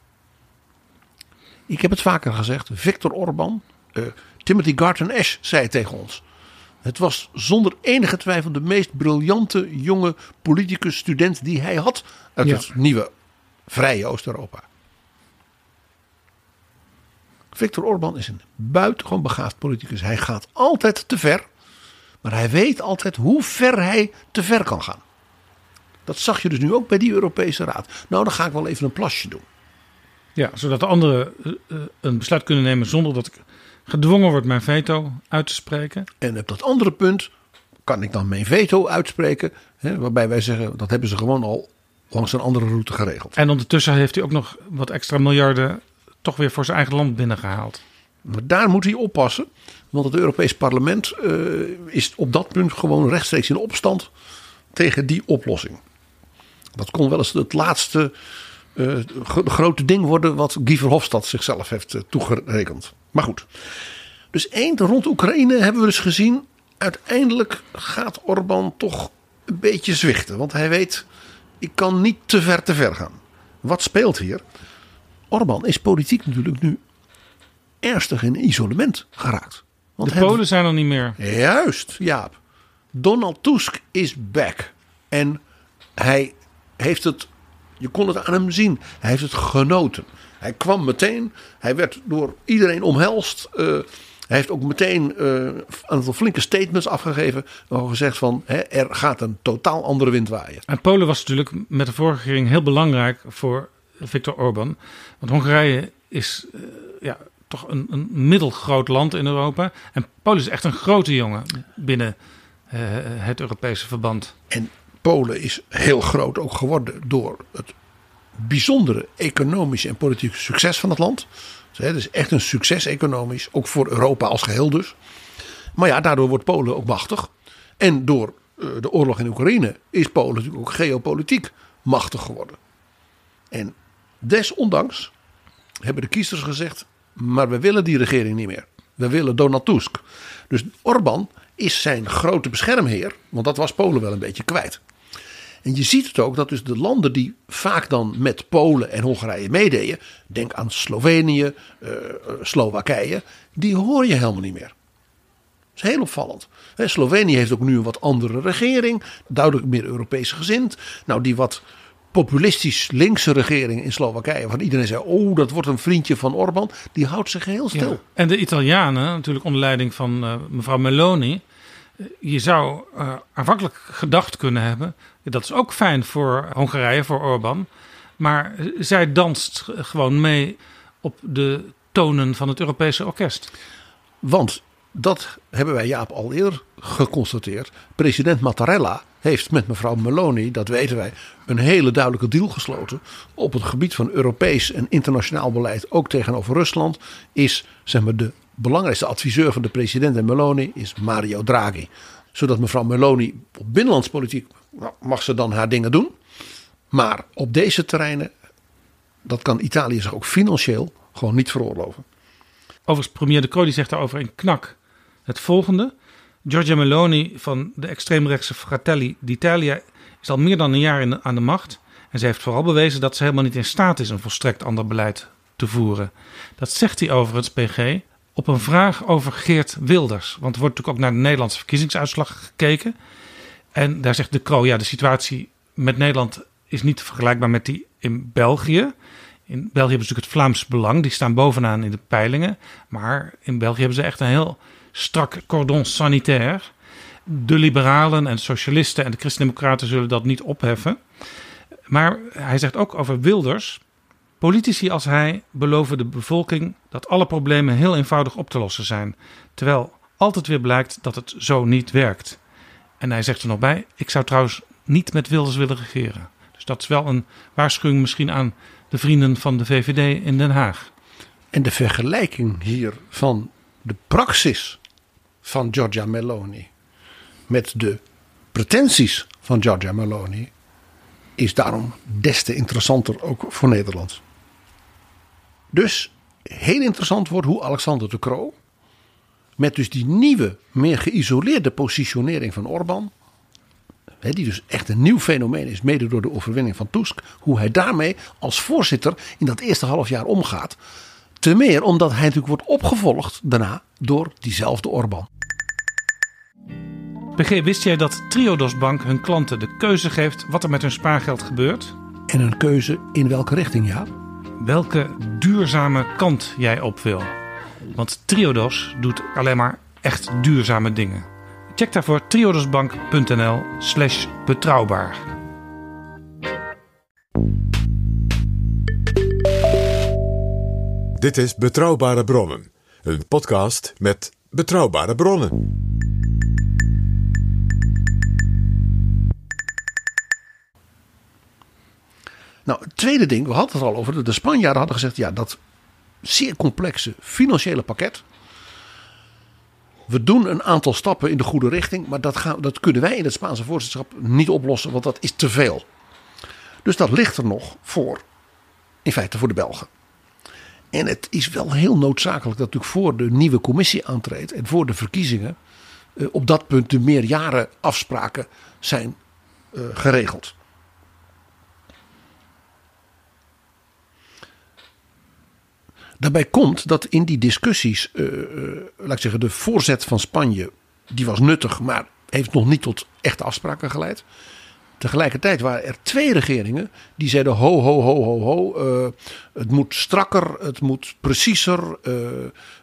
Speaker 10: Ik heb het vaker gezegd, Viktor Orbán, uh, Timothy Garton Ash zei tegen ons. Het was zonder enige twijfel de meest briljante jonge politicus, student die hij had uit ja. het nieuwe vrije Oost-Europa. Viktor Orbán is een buitengewoon begaafd politicus. Hij gaat altijd te ver, maar hij weet altijd hoe ver hij te ver kan gaan. Dat zag je dus nu ook bij die Europese Raad. Nou, dan ga ik wel even een plasje doen.
Speaker 9: Ja, zodat de anderen uh, een besluit kunnen nemen zonder dat ik gedwongen word mijn veto uit te spreken.
Speaker 10: En op dat andere punt kan ik dan mijn veto uitspreken. Hè, waarbij wij zeggen, dat hebben ze gewoon al langs een andere route geregeld.
Speaker 9: En ondertussen heeft hij ook nog wat extra miljarden toch weer voor zijn eigen land binnengehaald.
Speaker 10: Maar daar moet hij oppassen. Want het Europees Parlement uh, is op dat punt gewoon rechtstreeks in opstand tegen die oplossing. Dat kon wel eens het laatste uh, grote ding worden wat Guy Verhofstadt zichzelf heeft uh, toegerekend. Maar goed. Dus één, rond Oekraïne hebben we dus gezien. Uiteindelijk gaat Orbán toch een beetje zwichten. Want hij weet, ik kan niet te ver te ver gaan. Wat speelt hier? Orbán is politiek natuurlijk nu ernstig in isolement geraakt. Want
Speaker 9: de Polen zijn er niet meer.
Speaker 10: Juist, Jaap. Donald Tusk is back. En hij heeft het, je kon het aan hem zien, hij heeft het genoten. Hij kwam meteen, hij werd door iedereen omhelst. Uh, hij heeft ook meteen uh, een aantal flinke statements afgegeven. Waar gezegd van, hè, er gaat een totaal andere wind waaien.
Speaker 9: En Polen was natuurlijk met de vorige regering heel belangrijk voor Viktor Orbán. Want Hongarije is uh, ja, toch een, een middelgroot land in Europa. En Polen is echt een grote jongen binnen uh, het Europese verband.
Speaker 10: En Polen is heel groot ook geworden door het bijzondere economische en politieke succes van het land. Dus het is echt een succes economisch, ook voor Europa als geheel dus. Maar ja, daardoor wordt Polen ook machtig. En door uh, de oorlog in Oekraïne is Polen natuurlijk ook geopolitiek machtig geworden. En desondanks hebben de kiezers gezegd, maar we willen die regering niet meer. We willen Donald Tusk. Dus Orbán is zijn grote beschermheer, want dat was Polen wel een beetje kwijt. En je ziet het ook dat dus de landen die vaak dan met Polen en Hongarije meededen, denk aan Slovenië, uh, Slowakije, die hoor je helemaal niet meer. Dat is heel opvallend. He, Slovenië heeft ook nu een wat andere regering, duidelijk meer Europees gezind. Nou, die wat populistisch linkse regering in Slowakije, waarvan iedereen zei, oh, dat wordt een vriendje van Orbán, die houdt zich heel stil.
Speaker 9: Ja. En de Italianen, natuurlijk onder leiding van uh, mevrouw Meloni, je zou uh, aanvankelijk gedacht kunnen hebben, dat is ook fijn voor Hongarije, voor Orbán, maar zij danst gewoon mee op de tonen van het Europese orkest.
Speaker 10: Want dat hebben wij, Jaap, al eerder geconstateerd. President Mattarella heeft met mevrouw Meloni, dat weten wij, een hele duidelijke deal gesloten. Op het gebied van Europees en internationaal beleid, ook tegenover Rusland, is zeg maar de belangrijkste adviseur van de president en Meloni is Mario Draghi. Zodat mevrouw Meloni op binnenlandspolitiek, nou, mag ze dan haar dingen doen. Maar op deze terreinen, dat kan Italië zich ook financieel gewoon niet veroorloven.
Speaker 9: Overigens, premier De Croo die zegt daarover in Knak het volgende. Giorgia Meloni van de extreemrechtse Fratelli d'Italia is al meer dan een jaar in, aan de macht. En ze heeft vooral bewezen dat ze helemaal niet in staat is een volstrekt ander beleid te voeren. Dat zegt hij overigens, P G, op een vraag over Geert Wilders. Want er wordt natuurlijk ook naar de Nederlandse verkiezingsuitslag gekeken. En daar zegt De Croo, ja, de situatie met Nederland is niet vergelijkbaar met die in België. In België hebben ze natuurlijk het Vlaams Belang. Die staan bovenaan in de peilingen. Maar in België hebben ze echt een heel strak cordon sanitaire. De liberalen en de socialisten en de christendemocraten zullen dat niet opheffen. Maar hij zegt ook over Wilders. Politici als hij beloven de bevolking dat alle problemen heel eenvoudig op te lossen zijn. Terwijl altijd weer blijkt dat het zo niet werkt. En hij zegt er nog bij, ik zou trouwens niet met Wilders willen regeren. Dus dat is wel een waarschuwing misschien aan de vrienden van de V V D in Den Haag.
Speaker 10: En de vergelijking hier van de praxis van Giorgia Meloni met de pretenties van Giorgia Meloni is daarom des te interessanter ook voor Nederland. Dus heel interessant wordt hoe Alexander De Croo met dus die nieuwe, meer geïsoleerde positionering van Orbán, die dus echt een nieuw fenomeen is, mede door de overwinning van Tusk, hoe hij daarmee als voorzitter in dat eerste half jaar omgaat. Te meer omdat hij natuurlijk wordt opgevolgd daarna door diezelfde Orbán.
Speaker 9: P G, wist jij dat Triodos Bank hun klanten de keuze geeft wat er met hun spaargeld gebeurt?
Speaker 10: En een keuze in welke richting, ja?
Speaker 9: Welke duurzame kant jij op wil. Want Triodos doet alleen maar echt duurzame dingen. Check daarvoor triodosbank.nl slash betrouwbaar.
Speaker 8: Dit is Betrouwbare Bronnen. Een podcast met betrouwbare bronnen.
Speaker 10: Nou, het tweede ding, we hadden het al over. De Spanjaarden hadden gezegd, ja, dat zeer complexe financiële pakket. We doen een aantal stappen in de goede richting, maar dat, gaan, dat kunnen wij in het Spaanse voorzitterschap niet oplossen, want dat is te veel. Dus dat ligt er nog voor, in feite voor de Belgen. En het is wel heel noodzakelijk dat natuurlijk voor de nieuwe commissie aantreedt en voor de verkiezingen uh, op dat punt de meerjarenafspraken zijn uh, geregeld. Daarbij komt dat in die discussies, uh, uh, laat ik zeggen, de voorzet van Spanje, die was nuttig, maar heeft nog niet tot echte afspraken geleid. Tegelijkertijd waren er twee regeringen die zeiden ho, ho, ho, ho, ho. Uh, het moet strakker, het moet preciezer. Uh, uh,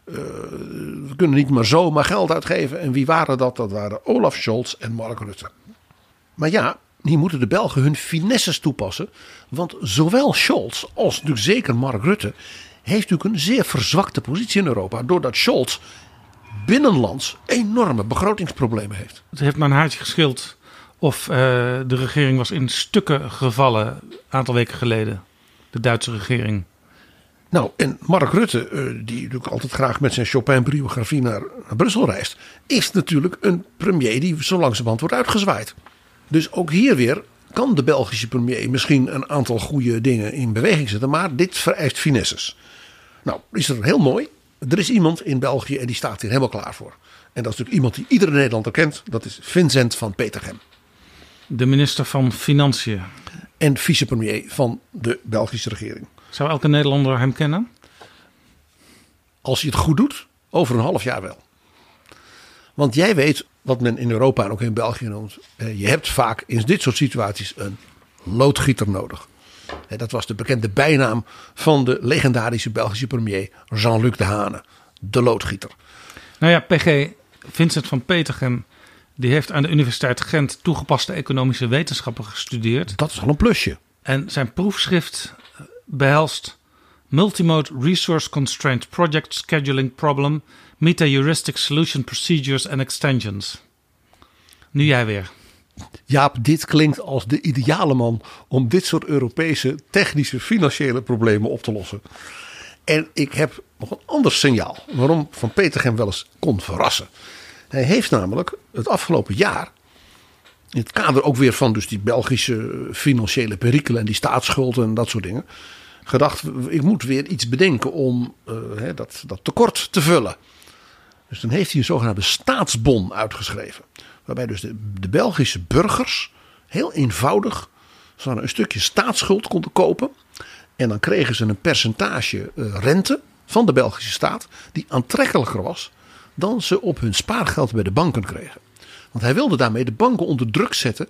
Speaker 10: we kunnen niet maar zomaar geld uitgeven. En wie waren dat? Dat waren Olaf Scholz en Mark Rutte. Maar ja, hier moeten de Belgen hun finesses toepassen. Want zowel Scholz als natuurlijk zeker Mark Rutte heeft natuurlijk een zeer verzwakte positie in Europa. Doordat Scholz binnenlands enorme begrotingsproblemen heeft.
Speaker 9: Het heeft maar een haartje geschild of uh, de regering was in stukken gevallen een aantal weken geleden. De Duitse regering.
Speaker 10: Nou, en Mark Rutte, uh, die natuurlijk altijd graag met zijn Chopin-biografie naar, naar Brussel reist, is natuurlijk een premier die zo langzamerhand wordt uitgezwaaid. Dus ook hier weer kan de Belgische premier misschien een aantal goede dingen in beweging zetten, maar dit vereist finesses. Nou, is er heel mooi. Er is iemand in België en die staat hier helemaal klaar voor. En dat is natuurlijk iemand die iedere Nederlander kent. Dat is Vincent van Petegem.
Speaker 9: De minister van Financiën.
Speaker 10: En vicepremier van de Belgische regering.
Speaker 9: Zou elke Nederlander hem kennen?
Speaker 10: Als hij het goed doet, over een half jaar wel. Want jij weet wat men in Europa en ook in België noemt. Je hebt vaak in dit soort situaties een loodgieter nodig. Dat was de bekende bijnaam van de legendarische Belgische premier Jean-Luc Dehaene. De loodgieter.
Speaker 9: Nou ja, P G, Vincent van Petegem, die heeft aan de Universiteit Gent toegepaste economische wetenschappen gestudeerd.
Speaker 10: Dat is al een plusje.
Speaker 9: En zijn proefschrift behelst Multimode Resource Constraint Project Scheduling Problem, Meta-Heuristic Solution Procedures and Extensions. Nu jij weer.
Speaker 10: Jaap, dit klinkt als de ideale man om dit soort Europese technische financiële problemen op te lossen. En ik heb nog een ander signaal waarom Van Petegem wel eens kon verrassen. Hij heeft namelijk het afgelopen jaar, in het kader ook weer van dus die Belgische financiële perikelen en die staatsschuld en dat soort dingen, gedacht, ik moet weer iets bedenken om uh, hè, dat, dat tekort te vullen. Dus dan heeft hij een zogenaamde staatsbon uitgeschreven. Waarbij dus de, de Belgische burgers heel eenvoudig zo'n een stukje staatsschuld konden kopen. En dan kregen ze een percentage uh, rente van de Belgische staat die aantrekkelijker was dan ze op hun spaargeld bij de banken kregen. Want hij wilde daarmee de banken onder druk zetten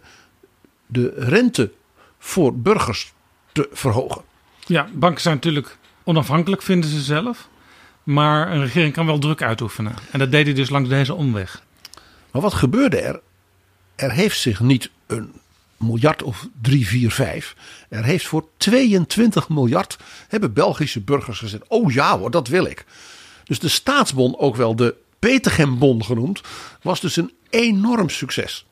Speaker 10: de rente voor burgers te verhogen.
Speaker 9: Ja, banken zijn natuurlijk onafhankelijk, vinden ze zelf. Maar een regering kan wel druk uitoefenen. En dat deed hij dus langs deze omweg.
Speaker 10: Maar wat gebeurde er? Er heeft zich niet een miljard of drie, vier, vijf. Er heeft voor tweeëntwintig miljard hebben Belgische burgers gezegd. Oh ja hoor, dat wil ik. Dus de staatsbon, ook wel de Petegembon genoemd, was dus een enorm succes.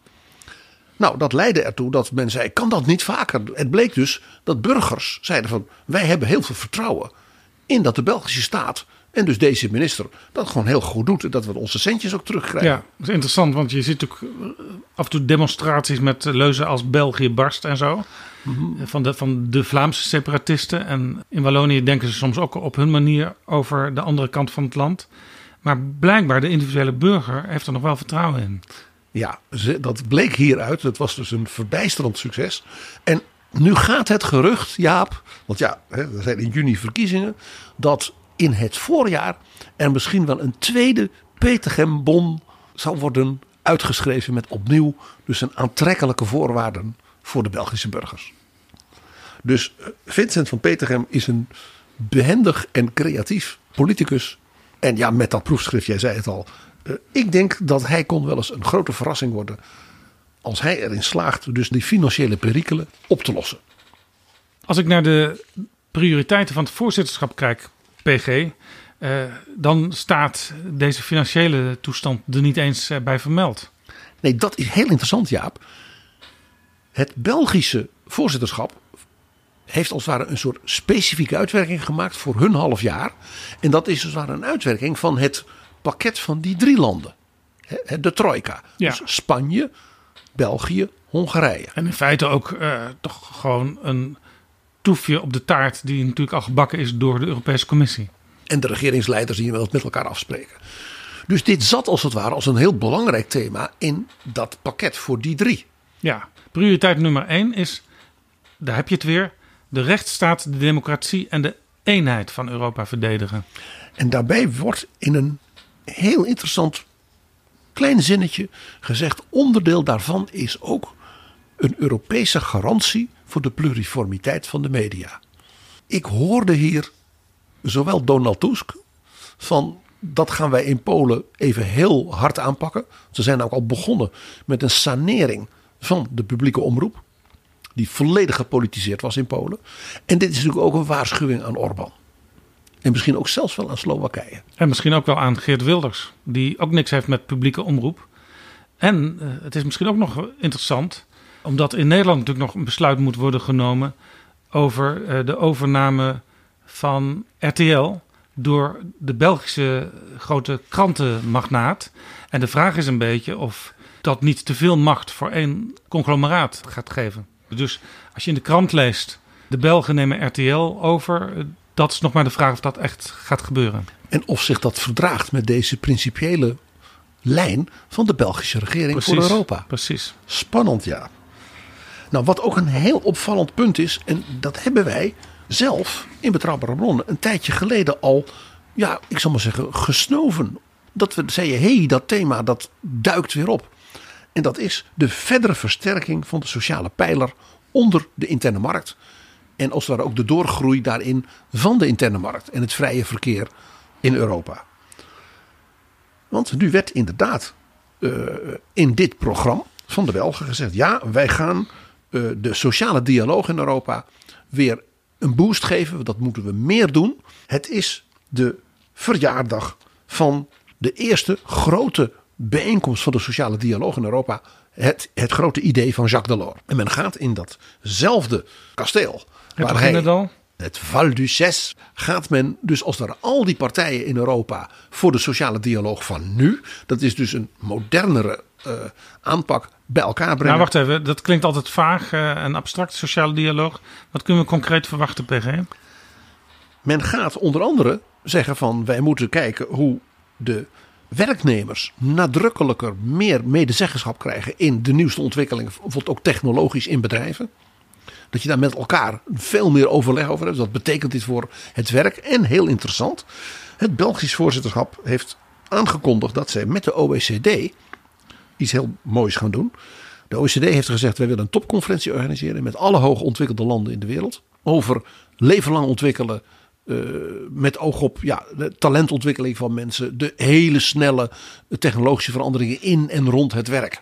Speaker 10: Nou, dat leidde ertoe dat men zei, kan dat niet vaker? Het bleek dus dat burgers zeiden van, wij hebben heel veel vertrouwen in dat de Belgische staat en dus deze minister dat gewoon heel goed doet. En dat we onze centjes ook terugkrijgen.
Speaker 9: Ja, dat is interessant, want je ziet ook af en toe demonstraties met leuzen als België barst en zo. Mm-hmm. Van, de, van de Vlaamse separatisten. En in Wallonië denken ze soms ook op hun manier over de andere kant van het land. Maar blijkbaar de individuele burger heeft er nog wel vertrouwen in.
Speaker 10: Ja, dat bleek hieruit. Dat was dus een verbijsterend succes. En nu gaat het gerucht, Jaap, want ja, er zijn in juni verkiezingen, dat in het voorjaar er misschien wel een tweede Petegembon zal worden uitgeschreven met opnieuw dus een aantrekkelijke voorwaarden voor de Belgische burgers. Dus Vincent van Petegem is een behendig en creatief politicus. En ja, met dat proefschrift, jij zei het al, uh, ik denk dat hij kon wel eens een grote verrassing worden als hij erin slaagt dus die financiële perikelen op te lossen.
Speaker 9: Als ik naar de prioriteiten van het voorzitterschap kijk, P G, uh, dan staat deze financiële toestand er niet eens uh, bij vermeld.
Speaker 10: Nee, dat is heel interessant, Jaap. Het Belgische voorzitterschap heeft als het ware een soort specifieke uitwerking gemaakt voor hun half jaar. En dat is als het ware een uitwerking van het pakket van die drie landen. De trojka.
Speaker 9: Ja.
Speaker 10: Dus Spanje, België, Hongarije.
Speaker 9: En in feite ook uh, toch gewoon een toefje op de taart die natuurlijk al gebakken is door de Europese Commissie.
Speaker 10: En de regeringsleiders die het met elkaar afspreken. Dus dit zat als het ware als een heel belangrijk thema in dat pakket voor die drie.
Speaker 9: Ja, prioriteit nummer één is, daar heb je het weer, de rechtsstaat, de democratie en de eenheid van Europa verdedigen.
Speaker 10: En daarbij wordt in een heel interessant klein zinnetje gezegd, onderdeel daarvan is ook een Europese garantie voor de pluriformiteit van de media. Ik hoorde hier zowel Donald Tusk van dat gaan wij in Polen even heel hard aanpakken. Ze zijn ook al begonnen met een sanering van de publieke omroep. Die volledig gepolitiseerd was in Polen. En dit is natuurlijk ook een waarschuwing aan Orbán. En misschien ook zelfs wel aan Slowakije.
Speaker 9: En misschien ook wel aan Geert Wilders. Die ook niks heeft met publieke omroep. En uh, het is misschien ook nog interessant. Omdat in Nederland natuurlijk nog een besluit moet worden genomen. Over uh, de overname van R T L. Door de Belgische grote krantenmagnaat. En de vraag is een beetje of dat niet te veel macht voor één conglomeraat gaat geven. Dus als je in de krant leest, de Belgen nemen R T L over. Dat is nog maar de vraag of dat echt gaat gebeuren.
Speaker 10: En of zich dat verdraagt met deze principiële lijn van de Belgische regering
Speaker 9: precies,
Speaker 10: voor Europa.
Speaker 9: Precies.
Speaker 10: Spannend, ja. Nou, wat ook een heel opvallend punt is, en dat hebben wij zelf in Betrouwbare Bronnen een tijdje geleden al, ja, ik zal maar zeggen, gesnoven. Dat we zeiden, hé, hey, dat thema dat duikt weer op. En dat is de verdere versterking van de sociale pijler onder de interne markt. En als het ware ook de doorgroei daarin van de interne markt en het vrije verkeer in Europa. Want nu werd inderdaad uh, in dit programma van de Belgen gezegd, ja, wij gaan uh, de sociale dialoog in Europa weer een boost geven. Dat moeten we meer doen. Het is de verjaardag van de eerste grote bijeenkomst van de sociale dialoog in Europa. Het, het grote idee van Jacques Delors. En men gaat in datzelfde kasteel.
Speaker 9: Het
Speaker 10: waar hij,
Speaker 9: het al?
Speaker 10: Het Val d'Ucès, gaat men dus als er al die partijen in Europa voor de sociale dialoog van nu. Dat is dus een modernere uh, aanpak bij elkaar brengen.
Speaker 9: Nou, wacht even. Dat klinkt altijd vaag uh, en abstract, sociale dialoog. Wat kunnen we concreet verwachten, P G?
Speaker 10: Men gaat onder andere zeggen van wij moeten kijken hoe de werknemers nadrukkelijker meer medezeggenschap krijgen in de nieuwste ontwikkelingen, bijvoorbeeld ook technologisch in bedrijven. Dat je daar met elkaar veel meer overleg over hebt. Dat betekent dit voor het werk. En heel interessant, het Belgisch voorzitterschap heeft aangekondigd dat zij met de O E C D iets heel moois gaan doen. De O E C D heeft gezegd, wij willen een topconferentie organiseren met alle hoog ontwikkelde landen in de wereld. Over leven lang ontwikkelen. Uh, met oog op ja, de talentontwikkeling van mensen. De hele snelle technologische veranderingen in en rond het werk.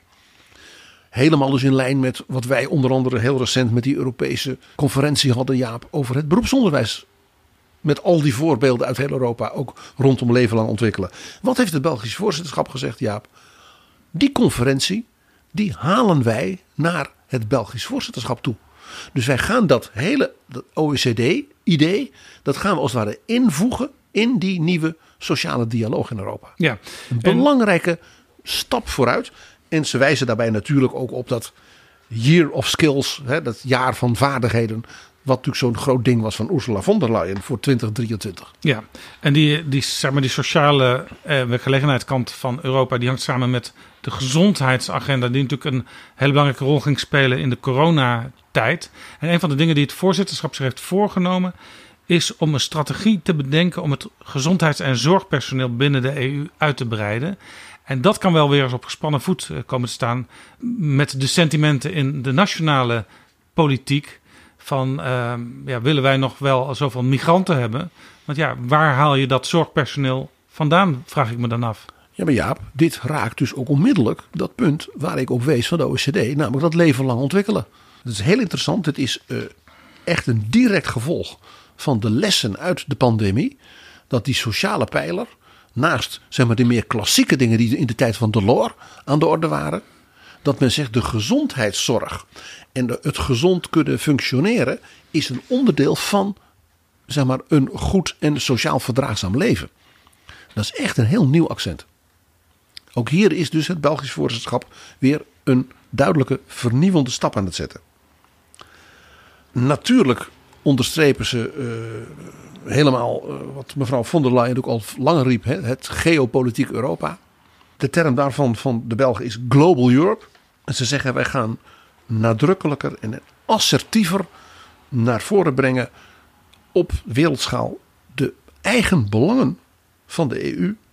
Speaker 10: Helemaal dus in lijn met wat wij onder andere heel recent met die Europese conferentie hadden, Jaap, over het beroepsonderwijs. Met al die voorbeelden uit heel Europa, ook rondom leven lang ontwikkelen. Wat heeft het Belgisch voorzitterschap gezegd, Jaap? Die conferentie, die halen wij naar het Belgisch voorzitterschap toe. Dus wij gaan dat hele dat O E C D-idee, dat gaan we als het ware invoegen in die nieuwe sociale dialoog in Europa.
Speaker 9: Ja.
Speaker 10: Een belangrijke stap vooruit. En ze wijzen daarbij natuurlijk ook op dat Year of Skills, hè, dat jaar van vaardigheden, wat natuurlijk zo'n groot ding was van Ursula von der Leyen voor twintig drieëntwintig.
Speaker 9: Ja, en die, die, zeg maar, die sociale eh, werkgelegenheidskant van Europa, die hangt samen met de gezondheidsagenda, die natuurlijk een hele belangrijke rol ging spelen in de coronatijd. En een van de dingen die het voorzitterschap zich heeft voorgenomen, is om een strategie te bedenken om het gezondheids- en zorgpersoneel binnen de E U uit te breiden. En dat kan wel weer eens op gespannen voet komen te staan met de sentimenten in de nationale politiek. Van uh, ja, willen wij nog wel zoveel migranten hebben? Want ja, waar haal je dat zorgpersoneel vandaan, vraag ik me dan af.
Speaker 10: Ja, maar Jaap, dit raakt dus ook onmiddellijk dat punt waar ik op wees van de O E C D. Namelijk dat leven lang ontwikkelen. Dat is heel interessant. Het is uh, echt een direct gevolg van de lessen uit de pandemie. Dat die sociale pijler, naast zeg maar, de meer klassieke dingen die in de tijd van Delors aan de orde waren, dat men zegt de gezondheidszorg en de, het gezond kunnen functioneren is een onderdeel van, zeg maar, een goed en sociaal verdraagzaam leven. Dat is echt een heel nieuw accent. Ook hier is dus het Belgisch voorzitterschap weer een duidelijke vernieuwende stap aan het zetten. Natuurlijk onderstrepen ze uh, helemaal uh, wat mevrouw von der Leyen ook al langer riep, hè, het geopolitiek Europa. De term daarvan van de Belgen is Global Europe. En ze zeggen wij gaan nadrukkelijker en assertiever naar voren brengen op wereldschaal de eigen belangen van de E U.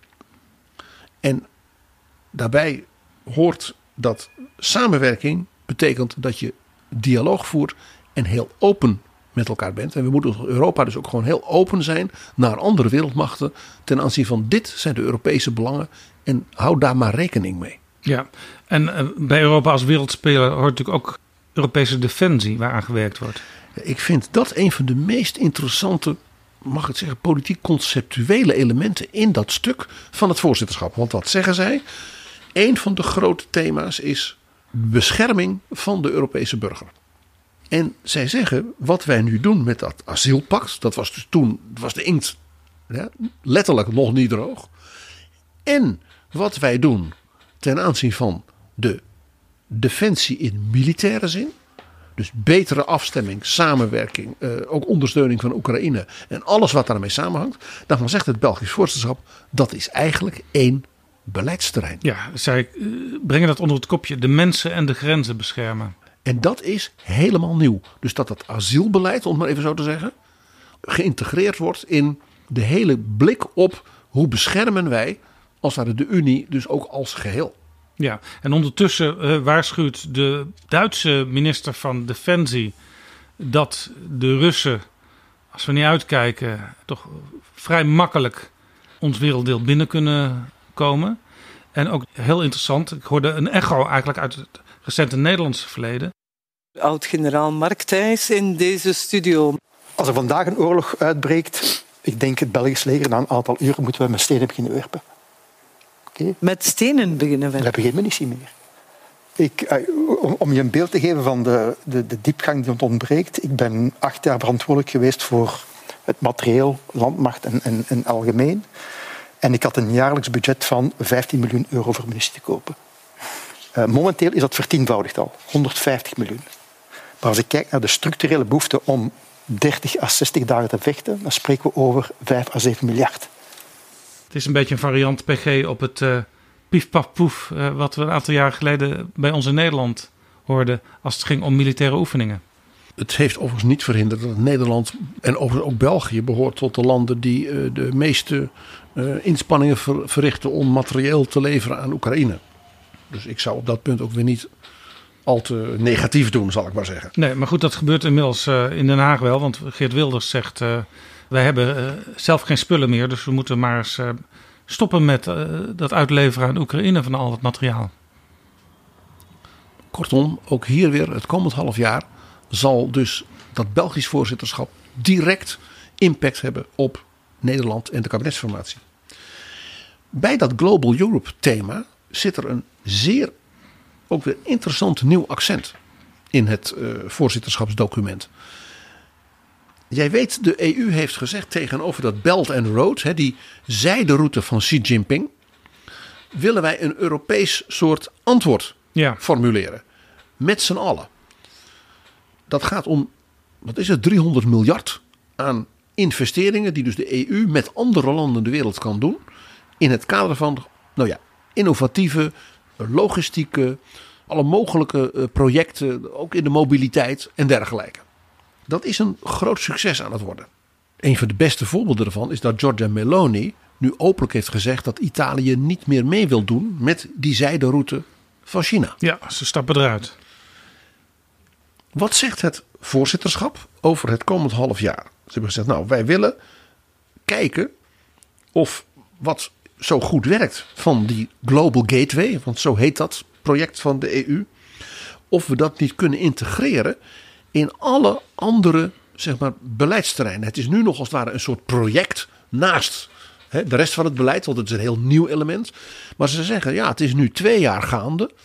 Speaker 10: En daarbij hoort dat samenwerking betekent dat je dialoog voert en heel open met elkaar bent. En we moeten als Europa dus ook gewoon heel open zijn naar andere wereldmachten ten aanzien van dit zijn de Europese belangen en hou daar maar rekening mee.
Speaker 9: Ja, en uh, bij Europa als wereldspeler hoort natuurlijk ook Europese defensie waaraan gewerkt wordt.
Speaker 10: Ik vind dat een van de meest interessante, mag ik het zeggen, politiek conceptuele elementen in dat stuk van het voorzitterschap. Want wat zeggen zij? Een van de grote thema's is bescherming van de Europese burger. En zij zeggen, wat wij nu doen met dat asielpact, dat was dus toen, was de inkt ja, letterlijk nog niet droog. En wat wij doen ten aanzien van de defensie in militaire zin. Dus betere afstemming, samenwerking, eh, ook ondersteuning van Oekraïne en alles wat daarmee samenhangt. Dan zegt het Belgisch voorzitterschap, dat is eigenlijk één beleidsterrein.
Speaker 9: Ja, zij uh, brengen dat onder het kopje de mensen en de grenzen beschermen.
Speaker 10: En dat is helemaal nieuw. Dus dat het asielbeleid, om het maar even zo te zeggen, geïntegreerd wordt in de hele blik op hoe beschermen wij als het ware de Unie dus ook als geheel.
Speaker 9: Ja, en ondertussen uh, waarschuwt de Duitse minister van Defensie dat de Russen, als we niet uitkijken, toch vrij makkelijk ons werelddeel binnen kunnen komen. En ook heel interessant, ik hoorde een echo eigenlijk uit het recente Nederlandse verleden.
Speaker 11: Oud-generaal Mark Thijs in deze studio.
Speaker 12: Als er vandaag een oorlog uitbreekt, ik denk het Belgisch leger na een aantal uren moeten we met stenen beginnen werpen. Okay.
Speaker 11: Met stenen beginnen werpen?
Speaker 12: We hebben geen munitie meer. Ik, om, om je een beeld te geven van de, de, de diepgang die ontbreekt. Ik ben acht jaar verantwoordelijk geweest voor het materieel, landmacht en, en, en algemeen. En ik had een jaarlijks budget van vijftien miljoen euro voor munitie te kopen. Uh, momenteel is dat vertienvoudigd al, honderdvijftig miljoen. Maar als ik kijk naar de structurele behoefte om dertig à zestig dagen te vechten, dan spreken we over vijf à zeven miljard.
Speaker 9: Het is een beetje een variant P G op het uh, pief paf poef uh, wat we een aantal jaar geleden bij ons in Nederland hoorden als het ging om militaire oefeningen.
Speaker 10: Het heeft overigens niet verhinderd dat Nederland en overigens ook België behoort tot de landen die uh, de meeste uh, inspanningen ver, verrichten om materieel te leveren aan Oekraïne. Dus ik zou op dat punt ook weer niet al te negatief doen, zal ik maar zeggen.
Speaker 9: Nee, maar goed, dat gebeurt inmiddels uh, in Den Haag wel. Want Geert Wilders zegt, uh, wij hebben uh, zelf geen spullen meer. Dus we moeten maar eens uh, stoppen met uh, dat uitleveren aan Oekraïne van al het materiaal.
Speaker 10: Kortom, ook hier weer het komend half jaar zal dus dat Belgisch voorzitterschap direct impact hebben op Nederland en de kabinetsformatie. Bij dat Global Europe thema zit er een zeer ook weer interessant nieuw accent in het uh, voorzitterschapsdocument. Jij weet, de E U heeft gezegd tegenover dat Belt and Road, hè, die zijderoute van Xi Jinping, willen wij een Europees soort antwoord ja. formuleren. Met z'n allen. Dat gaat om, wat is het, driehonderd miljard aan investeringen die dus de E U met andere landen in de wereld kan doen. In het kader van, nou ja, innovatieve, logistieke, alle mogelijke projecten, ook in de mobiliteit en dergelijke. Dat is een groot succes aan het worden. Een van de beste voorbeelden daarvan is dat Giorgia Meloni nu openlijk heeft gezegd dat Italië niet meer mee wil doen met die zijderoute van China.
Speaker 9: Ja, ze stappen eruit.
Speaker 10: Wat zegt het voorzitterschap over het komend half jaar? Ze hebben gezegd, nou, wij willen kijken of wat zo goed werkt van die Global Gateway, want zo heet dat project van de E U, of we dat niet kunnen integreren in alle andere, zeg maar, beleidsterreinen. Het is nu nog als het ware een soort project naast hè, de rest van het beleid, want het is een heel nieuw element. Maar ze zeggen, ja, het is nu twee jaar gaande.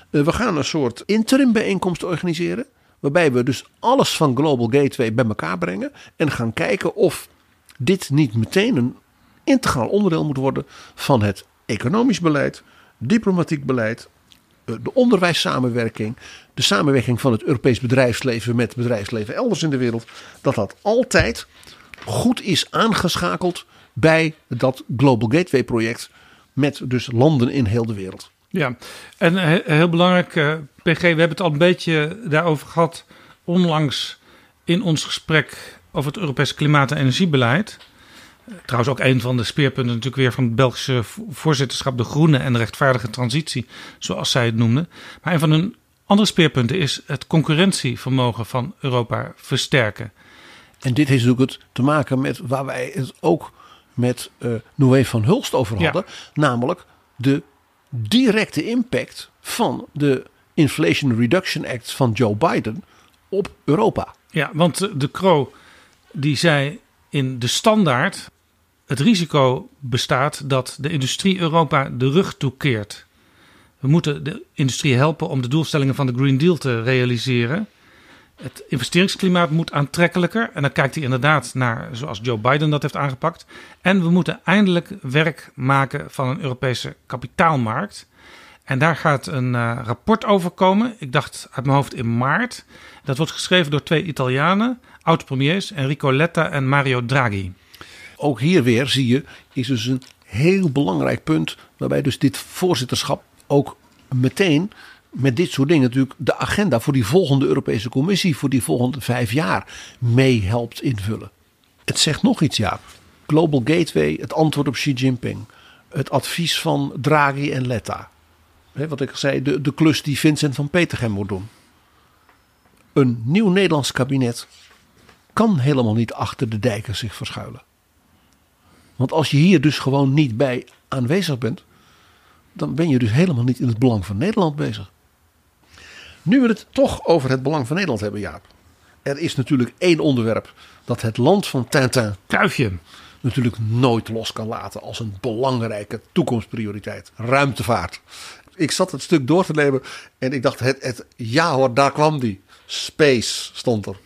Speaker 10: Uh, we gaan een soort interim bijeenkomst organiseren. Waarbij we dus alles van Global Gateway bij elkaar brengen. En gaan kijken of dit niet meteen een integraal onderdeel moet worden van het economisch beleid, diplomatiek beleid, de onderwijssamenwerking, de samenwerking van het Europees bedrijfsleven met bedrijfsleven elders in de wereld. Dat dat altijd goed is aangeschakeld bij dat Global Gateway project met dus landen in heel de wereld.
Speaker 9: Ja, en heel belangrijk, uh, P G, we hebben het al een beetje daarover gehad onlangs in ons gesprek over het Europese klimaat- en energiebeleid. Uh, trouwens ook een van de speerpunten natuurlijk weer van het Belgische voorzitterschap, de groene en de rechtvaardige transitie, zoals zij het noemden. Maar een van hun andere speerpunten is het concurrentievermogen van Europa versterken.
Speaker 10: En dit heeft natuurlijk het te maken met waar wij het ook met uh, Noé van Hulst over hadden, ja. Namelijk de directe impact van de Inflation Reduction Act van Joe Biden op Europa.
Speaker 9: Ja, want de Croo die zei in de standaard: het risico bestaat dat de industrie Europa de rug toekeert. We moeten de industrie helpen om de doelstellingen van de Green Deal te realiseren. Het investeringsklimaat moet aantrekkelijker. En dan kijkt hij inderdaad naar zoals Joe Biden dat heeft aangepakt. En we moeten eindelijk werk maken van een Europese kapitaalmarkt. En daar gaat een uh, rapport over komen. Ik dacht uit mijn hoofd in maart. Dat wordt geschreven door twee Italianen, oud-premiers, Enrico Letta en Mario Draghi.
Speaker 10: Ook hier weer zie je, is dus een heel belangrijk punt, waarbij dus dit voorzitterschap ook meteen met dit soort dingen natuurlijk de agenda voor die volgende Europese Commissie voor die volgende vijf jaar mee helpt invullen. Het zegt nog iets, Jaap. Global Gateway, het antwoord op Xi Jinping, het advies van Draghi en Letta. He, wat ik zei, de, de klus die Vincent van Petergem moet doen. Een nieuw Nederlands kabinet kan helemaal niet achter de dijken zich verschuilen. Want als je hier dus gewoon niet bij aanwezig bent, dan ben je dus helemaal niet in het belang van Nederland bezig. Nu we het toch over het belang van Nederland hebben, Jaap. Er is natuurlijk één onderwerp dat het land van Tintin,
Speaker 9: Kuifje,
Speaker 10: natuurlijk nooit los kan laten als een belangrijke toekomstprioriteit. Ruimtevaart. Ik zat het stuk door te nemen en ik dacht, het, het, ja hoor, daar kwam die. Space stond er.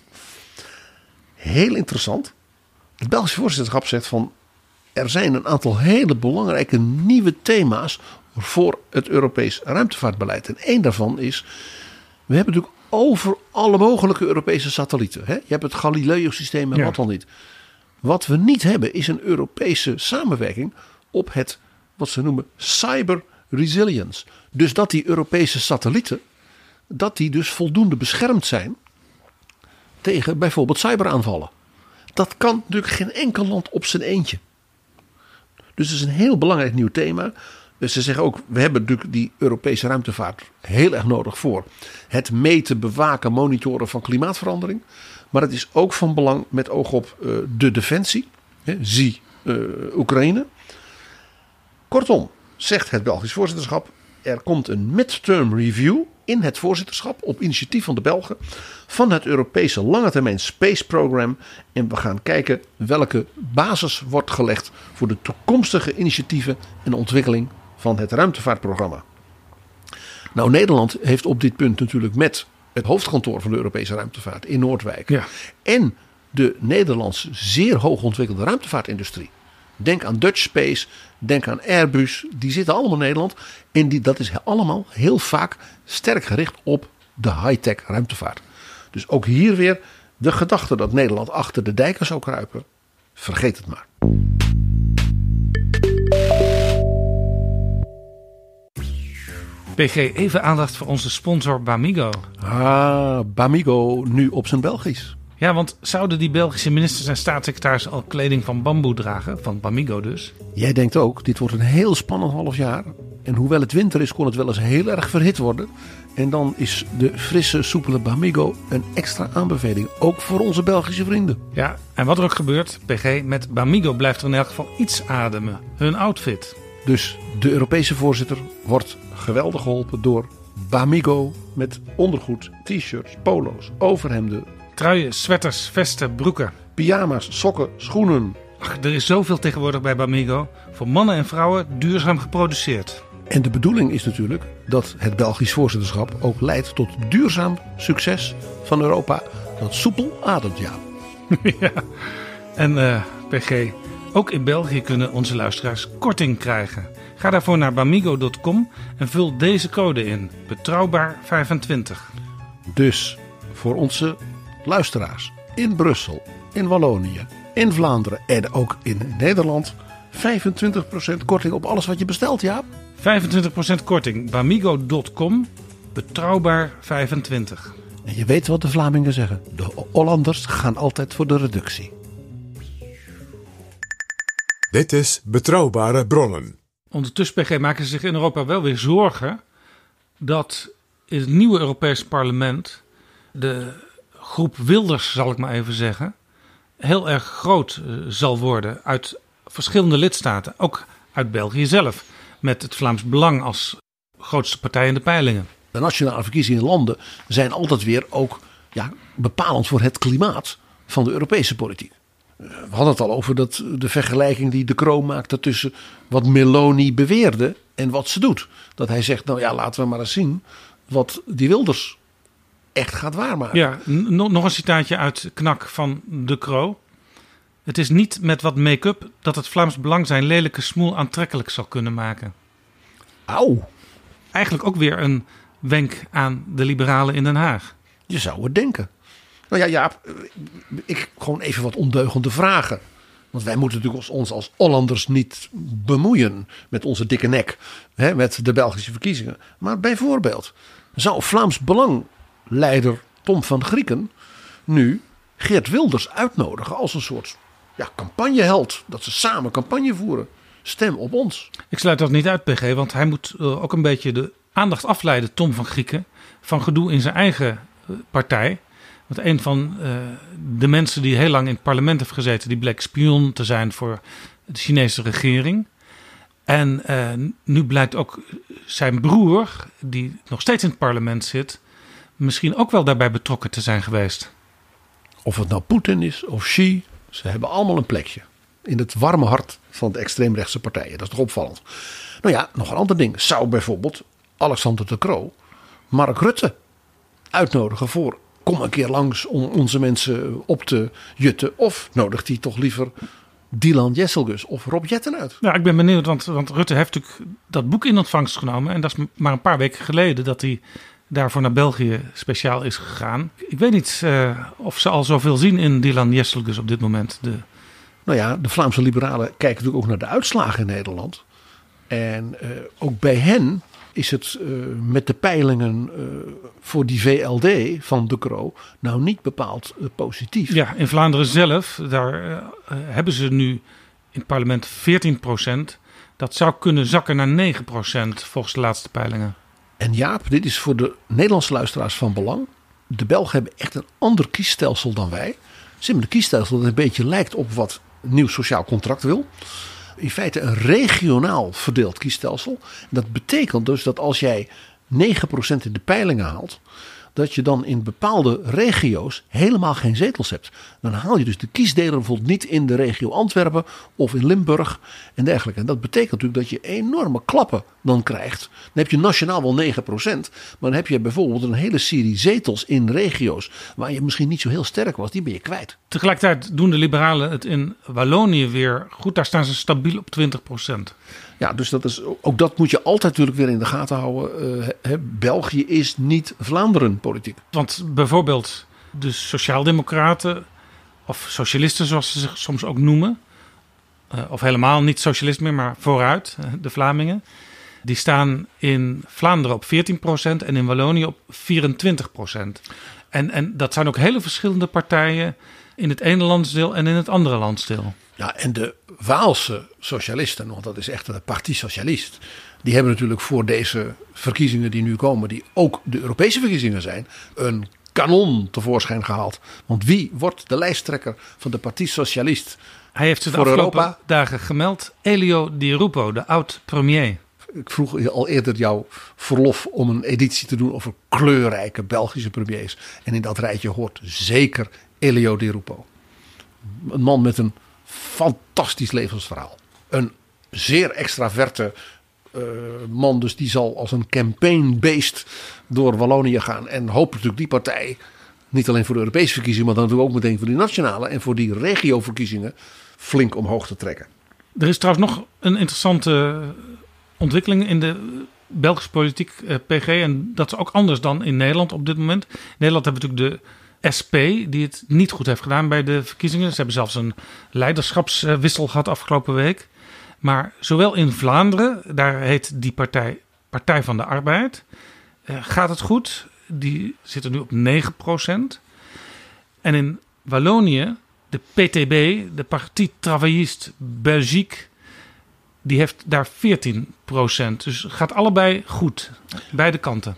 Speaker 10: Heel interessant. Het Belgische voorzitterschap zegt van, er zijn een aantal hele belangrijke nieuwe thema's voor het Europees ruimtevaartbeleid. En één daarvan is, we hebben natuurlijk over alle mogelijke Europese satellieten. Hè? Je hebt het Galileo-systeem en ja. wat dan niet. Wat we niet hebben is een Europese samenwerking op het, wat ze noemen, cyber resilience. Dus dat die Europese satellieten, dat die dus voldoende beschermd zijn tegen bijvoorbeeld cyberaanvallen. Dat kan natuurlijk geen enkel land op zijn eentje. Dus het is een heel belangrijk nieuw thema. Dus ze zeggen ook, we hebben natuurlijk die Europese ruimtevaart heel erg nodig voor het meten, bewaken, monitoren van klimaatverandering. Maar het is ook van belang met oog op uh, de defensie. Hè, zie uh, Oekraïne. Kortom, zegt het Belgisch voorzitterschap, er komt een midterm review in het voorzitterschap op initiatief van de Belgen van het Europese lange termijn Space Program. En we gaan kijken welke basis wordt gelegd voor de toekomstige initiatieven en ontwikkeling van het ruimtevaartprogramma. Nou, Nederland heeft op dit punt natuurlijk met het hoofdkantoor van de Europese ruimtevaart in Noordwijk
Speaker 9: ja.
Speaker 10: en de Nederlandse zeer hoog ontwikkelde ruimtevaartindustrie. Denk aan Dutch Space, denk aan Airbus, die zitten allemaal in Nederland. En die, dat is allemaal heel vaak sterk gericht op de high-tech ruimtevaart. Dus ook hier weer de gedachte dat Nederland achter de dijken zou kruipen. Vergeet het maar.
Speaker 9: P G, even aandacht voor onze sponsor Bamigo.
Speaker 10: Ah, Bamigo nu op zijn Belgisch.
Speaker 9: Ja, want zouden die Belgische ministers en staatssecretarissen al kleding van bamboe dragen? Van Bamigo dus.
Speaker 10: Jij denkt ook, dit wordt een heel spannend half jaar. En hoewel het winter is, kon het wel eens heel erg verhit worden. En dan is de frisse, soepele Bamigo een extra aanbeveling. Ook voor onze Belgische vrienden.
Speaker 9: Ja, en wat er ook gebeurt, P G, met Bamigo blijft er in elk geval iets ademen. Hun outfit.
Speaker 10: Dus de Europese voorzitter wordt geweldig geholpen door Bamigo. Met ondergoed, t-shirts, polo's, overhemden.
Speaker 9: Truien, sweaters, vesten, broeken.
Speaker 10: Pyjama's, sokken, schoenen.
Speaker 9: Ach, er is zoveel tegenwoordig bij Bamigo. Voor mannen en vrouwen duurzaam geproduceerd.
Speaker 10: En de bedoeling is natuurlijk dat het Belgisch voorzitterschap ook leidt tot duurzaam succes van Europa. Dat soepel ademt, ja.
Speaker 9: ja. En uh, P G, ook in België kunnen onze luisteraars korting krijgen. Ga daarvoor naar bamigo punt com en vul deze code in. Betrouwbaar vijfentwintig.
Speaker 10: Dus voor onze luisteraars in Brussel, in Wallonië, in Vlaanderen en ook in Nederland vijfentwintig procent korting op alles wat je bestelt, Jaap.
Speaker 9: vijfentwintig procent korting. bamigo punt com. Betrouwbaar vijfentwintig.
Speaker 10: En je weet wat de Vlamingen zeggen. De Hollanders gaan altijd voor de reductie.
Speaker 8: Dit is Betrouwbare Bronnen.
Speaker 9: Ondertussen, P G, maken ze zich in Europa wel weer zorgen dat in het nieuwe Europees parlement de groep Wilders, zal ik maar even zeggen, heel erg groot zal worden uit verschillende lidstaten. Ook uit België zelf. Met het Vlaams Belang als grootste partij in de peilingen.
Speaker 10: De nationale verkiezingen in landen zijn altijd weer ook ja, bepalend voor het klimaat van de Europese politiek. We hadden het al over dat de vergelijking die De Croo maakte tussen wat Meloni beweerde en wat ze doet. Dat hij zegt, nou ja, laten we maar eens zien wat die Wilders echt gaat waarmaken.
Speaker 9: Ja, n- nog een citaatje uit Knak van De Croo. Het is niet met wat make-up dat het Vlaams Belang zijn lelijke smoel aantrekkelijk zal kunnen maken.
Speaker 10: Auw.
Speaker 9: Eigenlijk ook weer een wenk aan de liberalen in Den Haag.
Speaker 10: Je zou het denken. Nou ja, Jaap, ik gewoon even wat ondeugende vragen. Want wij moeten natuurlijk ons als Hollanders niet bemoeien met onze dikke nek. Hè, met de Belgische verkiezingen. Maar bijvoorbeeld, zou Vlaams Belang-leider Tom van Grieken nu Geert Wilders uitnodigen als een soort ja, campagneheld? Dat ze samen campagne voeren. Stem op ons.
Speaker 9: Ik sluit dat niet uit, P G, want hij moet uh, ook een beetje de aandacht afleiden, Tom van Grieken, van gedoe in zijn eigen uh, partij. Want een van uh, de mensen die heel lang in het parlement heeft gezeten, die bleek spion te zijn voor de Chinese regering. En uh, nu blijkt ook zijn broer, die nog steeds in het parlement zit, misschien ook wel daarbij betrokken te zijn geweest.
Speaker 10: Of het nou Poetin is of Xi, ze hebben allemaal een plekje in het warme hart van de extreemrechtse partijen. Dat is toch opvallend. Nou ja, nog een ander ding. Zou bijvoorbeeld Alexander De Croo Mark Rutte uitnodigen voor kom een keer langs om onze mensen op te jutten. Of nodigt hij toch liever Dylan Jesselgus of Rob Jetten uit?
Speaker 9: Ja, ik ben benieuwd, want, want Rutte heeft natuurlijk dat boek in ontvangst genomen. En dat is maar een paar weken geleden dat hij daarvoor naar België speciaal is gegaan. Ik weet niet uh, of ze al zoveel zien in Dylan Jesselgus op dit moment. De...
Speaker 10: Nou ja, de Vlaamse liberalen kijken natuurlijk ook naar de uitslagen in Nederland. En uh, ook bij hen is het uh, met de peilingen uh, voor die V L D van De Croo nou niet bepaald uh, positief.
Speaker 9: Ja, in Vlaanderen zelf, daar uh, hebben ze nu in het parlement veertien procent. Dat zou kunnen zakken naar negen procent volgens de laatste peilingen.
Speaker 10: En Jaap, dit is voor de Nederlandse luisteraars van belang. De Belgen hebben echt een ander kiesstelsel dan wij. Ze hebben een kiesstelsel dat een beetje lijkt op wat nieuw sociaal contract wil. In feite een regionaal verdeeld kiesstelsel. Dat betekent dus dat als jij negen procent in de peilingen haalt, dat je dan in bepaalde regio's helemaal geen zetels hebt. Dan haal je dus de kiesdeler bijvoorbeeld niet in de regio Antwerpen of in Limburg en dergelijke. En dat betekent natuurlijk dat je enorme klappen dan krijgt. Dan heb je nationaal wel negen procent, maar dan heb je bijvoorbeeld een hele serie zetels in regio's waar je misschien niet zo heel sterk was, die ben je kwijt.
Speaker 9: Tegelijkertijd doen de liberalen het in Wallonië weer goed. Daar staan ze stabiel op twintig procent.
Speaker 10: Ja, dus dat is, ook dat moet je altijd natuurlijk weer in de gaten houden. Uh, he, België is niet Vlaanderen politiek.
Speaker 9: Want bijvoorbeeld de sociaaldemocraten of socialisten zoals ze zich soms ook noemen. Uh, of helemaal niet socialist meer, maar vooruit, uh, de Vlamingen. Die staan in Vlaanderen op veertien procent en in Wallonië op vierentwintig procent. En, en dat zijn ook hele verschillende partijen in het ene landsdeel en in het andere landsdeel.
Speaker 10: Ja, en de Waalse socialisten, want dat is echt een Parti Socialist, die hebben natuurlijk voor deze verkiezingen die nu komen, die ook de Europese verkiezingen zijn, een kanon tevoorschijn gehaald. Want wie wordt de lijsttrekker van de Parti Socialist?
Speaker 9: Hij heeft het de afgelopen Europa? dagen gemeld. Elio Di Rupo, de oud-premier.
Speaker 10: Ik vroeg al eerder jouw verlof om een editie te doen over kleurrijke Belgische premiers. En in dat rijtje hoort zeker Elio Di Rupo. Een man met een fantastisch levensverhaal. Een zeer extraverte uh, man dus die zal als een campaignbeest door Wallonië gaan. En hoopt natuurlijk die partij, niet alleen voor de Europese verkiezingen, maar dan natuurlijk ook meteen voor die nationale en voor die regioverkiezingen flink omhoog te trekken.
Speaker 9: Er is trouwens nog een interessante ontwikkeling in de Belgische politiek, uh, P G. En dat is ook anders dan in Nederland op dit moment. In Nederland hebben we natuurlijk de S P, die het niet goed heeft gedaan bij de verkiezingen. Ze hebben zelfs een leiderschapswissel gehad afgelopen week. Maar zowel in Vlaanderen, daar heet die partij Partij van de Arbeid, uh, gaat het goed. Die zitten nu op negen procent. En in Wallonië, de P T B, de Parti Travailliste Belgique, die heeft daar veertien procent. Dus het gaat allebei goed, beide kanten.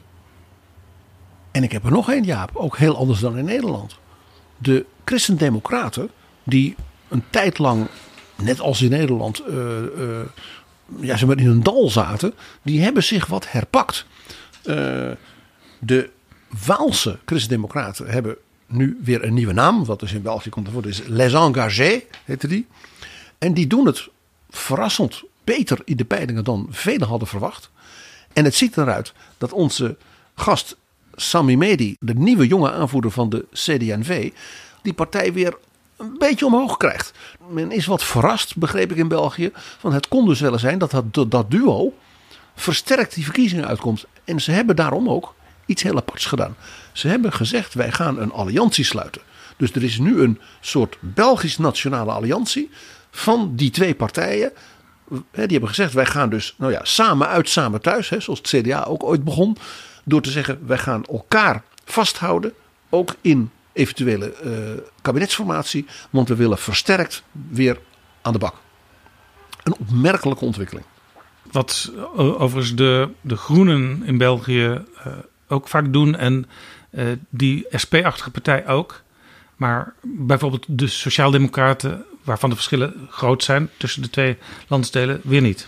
Speaker 10: En ik heb er nog één, Jaap, ook heel anders dan in Nederland. De Christen-Democraten, die een tijd lang, net als in Nederland, uh, uh, ja, zeg maar in een dal zaten, die hebben zich wat herpakt. Uh, de Waalse Christen-Democraten hebben nu weer een nieuwe naam, wat dus in België komt ervoor, dus Les Engagés heette die. En die doen het verrassend beter in de peilingen dan velen hadden verwacht. En het ziet eruit dat onze gast Sami Medi, de nieuwe jonge aanvoerder van de C D en V, die partij weer een beetje omhoog krijgt. Men is wat verrast, begreep ik in België, van het kon dus wel zijn dat dat, dat duo versterkt die verkiezingen uitkomt. En ze hebben daarom ook iets heel aparts gedaan. Ze hebben gezegd, wij gaan een alliantie sluiten. Dus er is nu een soort Belgisch-nationale alliantie van die twee partijen. Die hebben gezegd, wij gaan dus nou ja, samen uit, samen thuis. Hè, zoals het C D A ook ooit begon. Door te zeggen, wij gaan elkaar vasthouden. Ook in eventuele uh, kabinetsformatie. Want we willen versterkt weer aan de bak. Een opmerkelijke ontwikkeling.
Speaker 9: Wat overigens de, de Groenen in België uh, ook vaak doen. En uh, die S P-achtige partij ook. Maar bijvoorbeeld de Sociaaldemocraten, waarvan de verschillen groot zijn tussen de twee landsdelen, weer niet.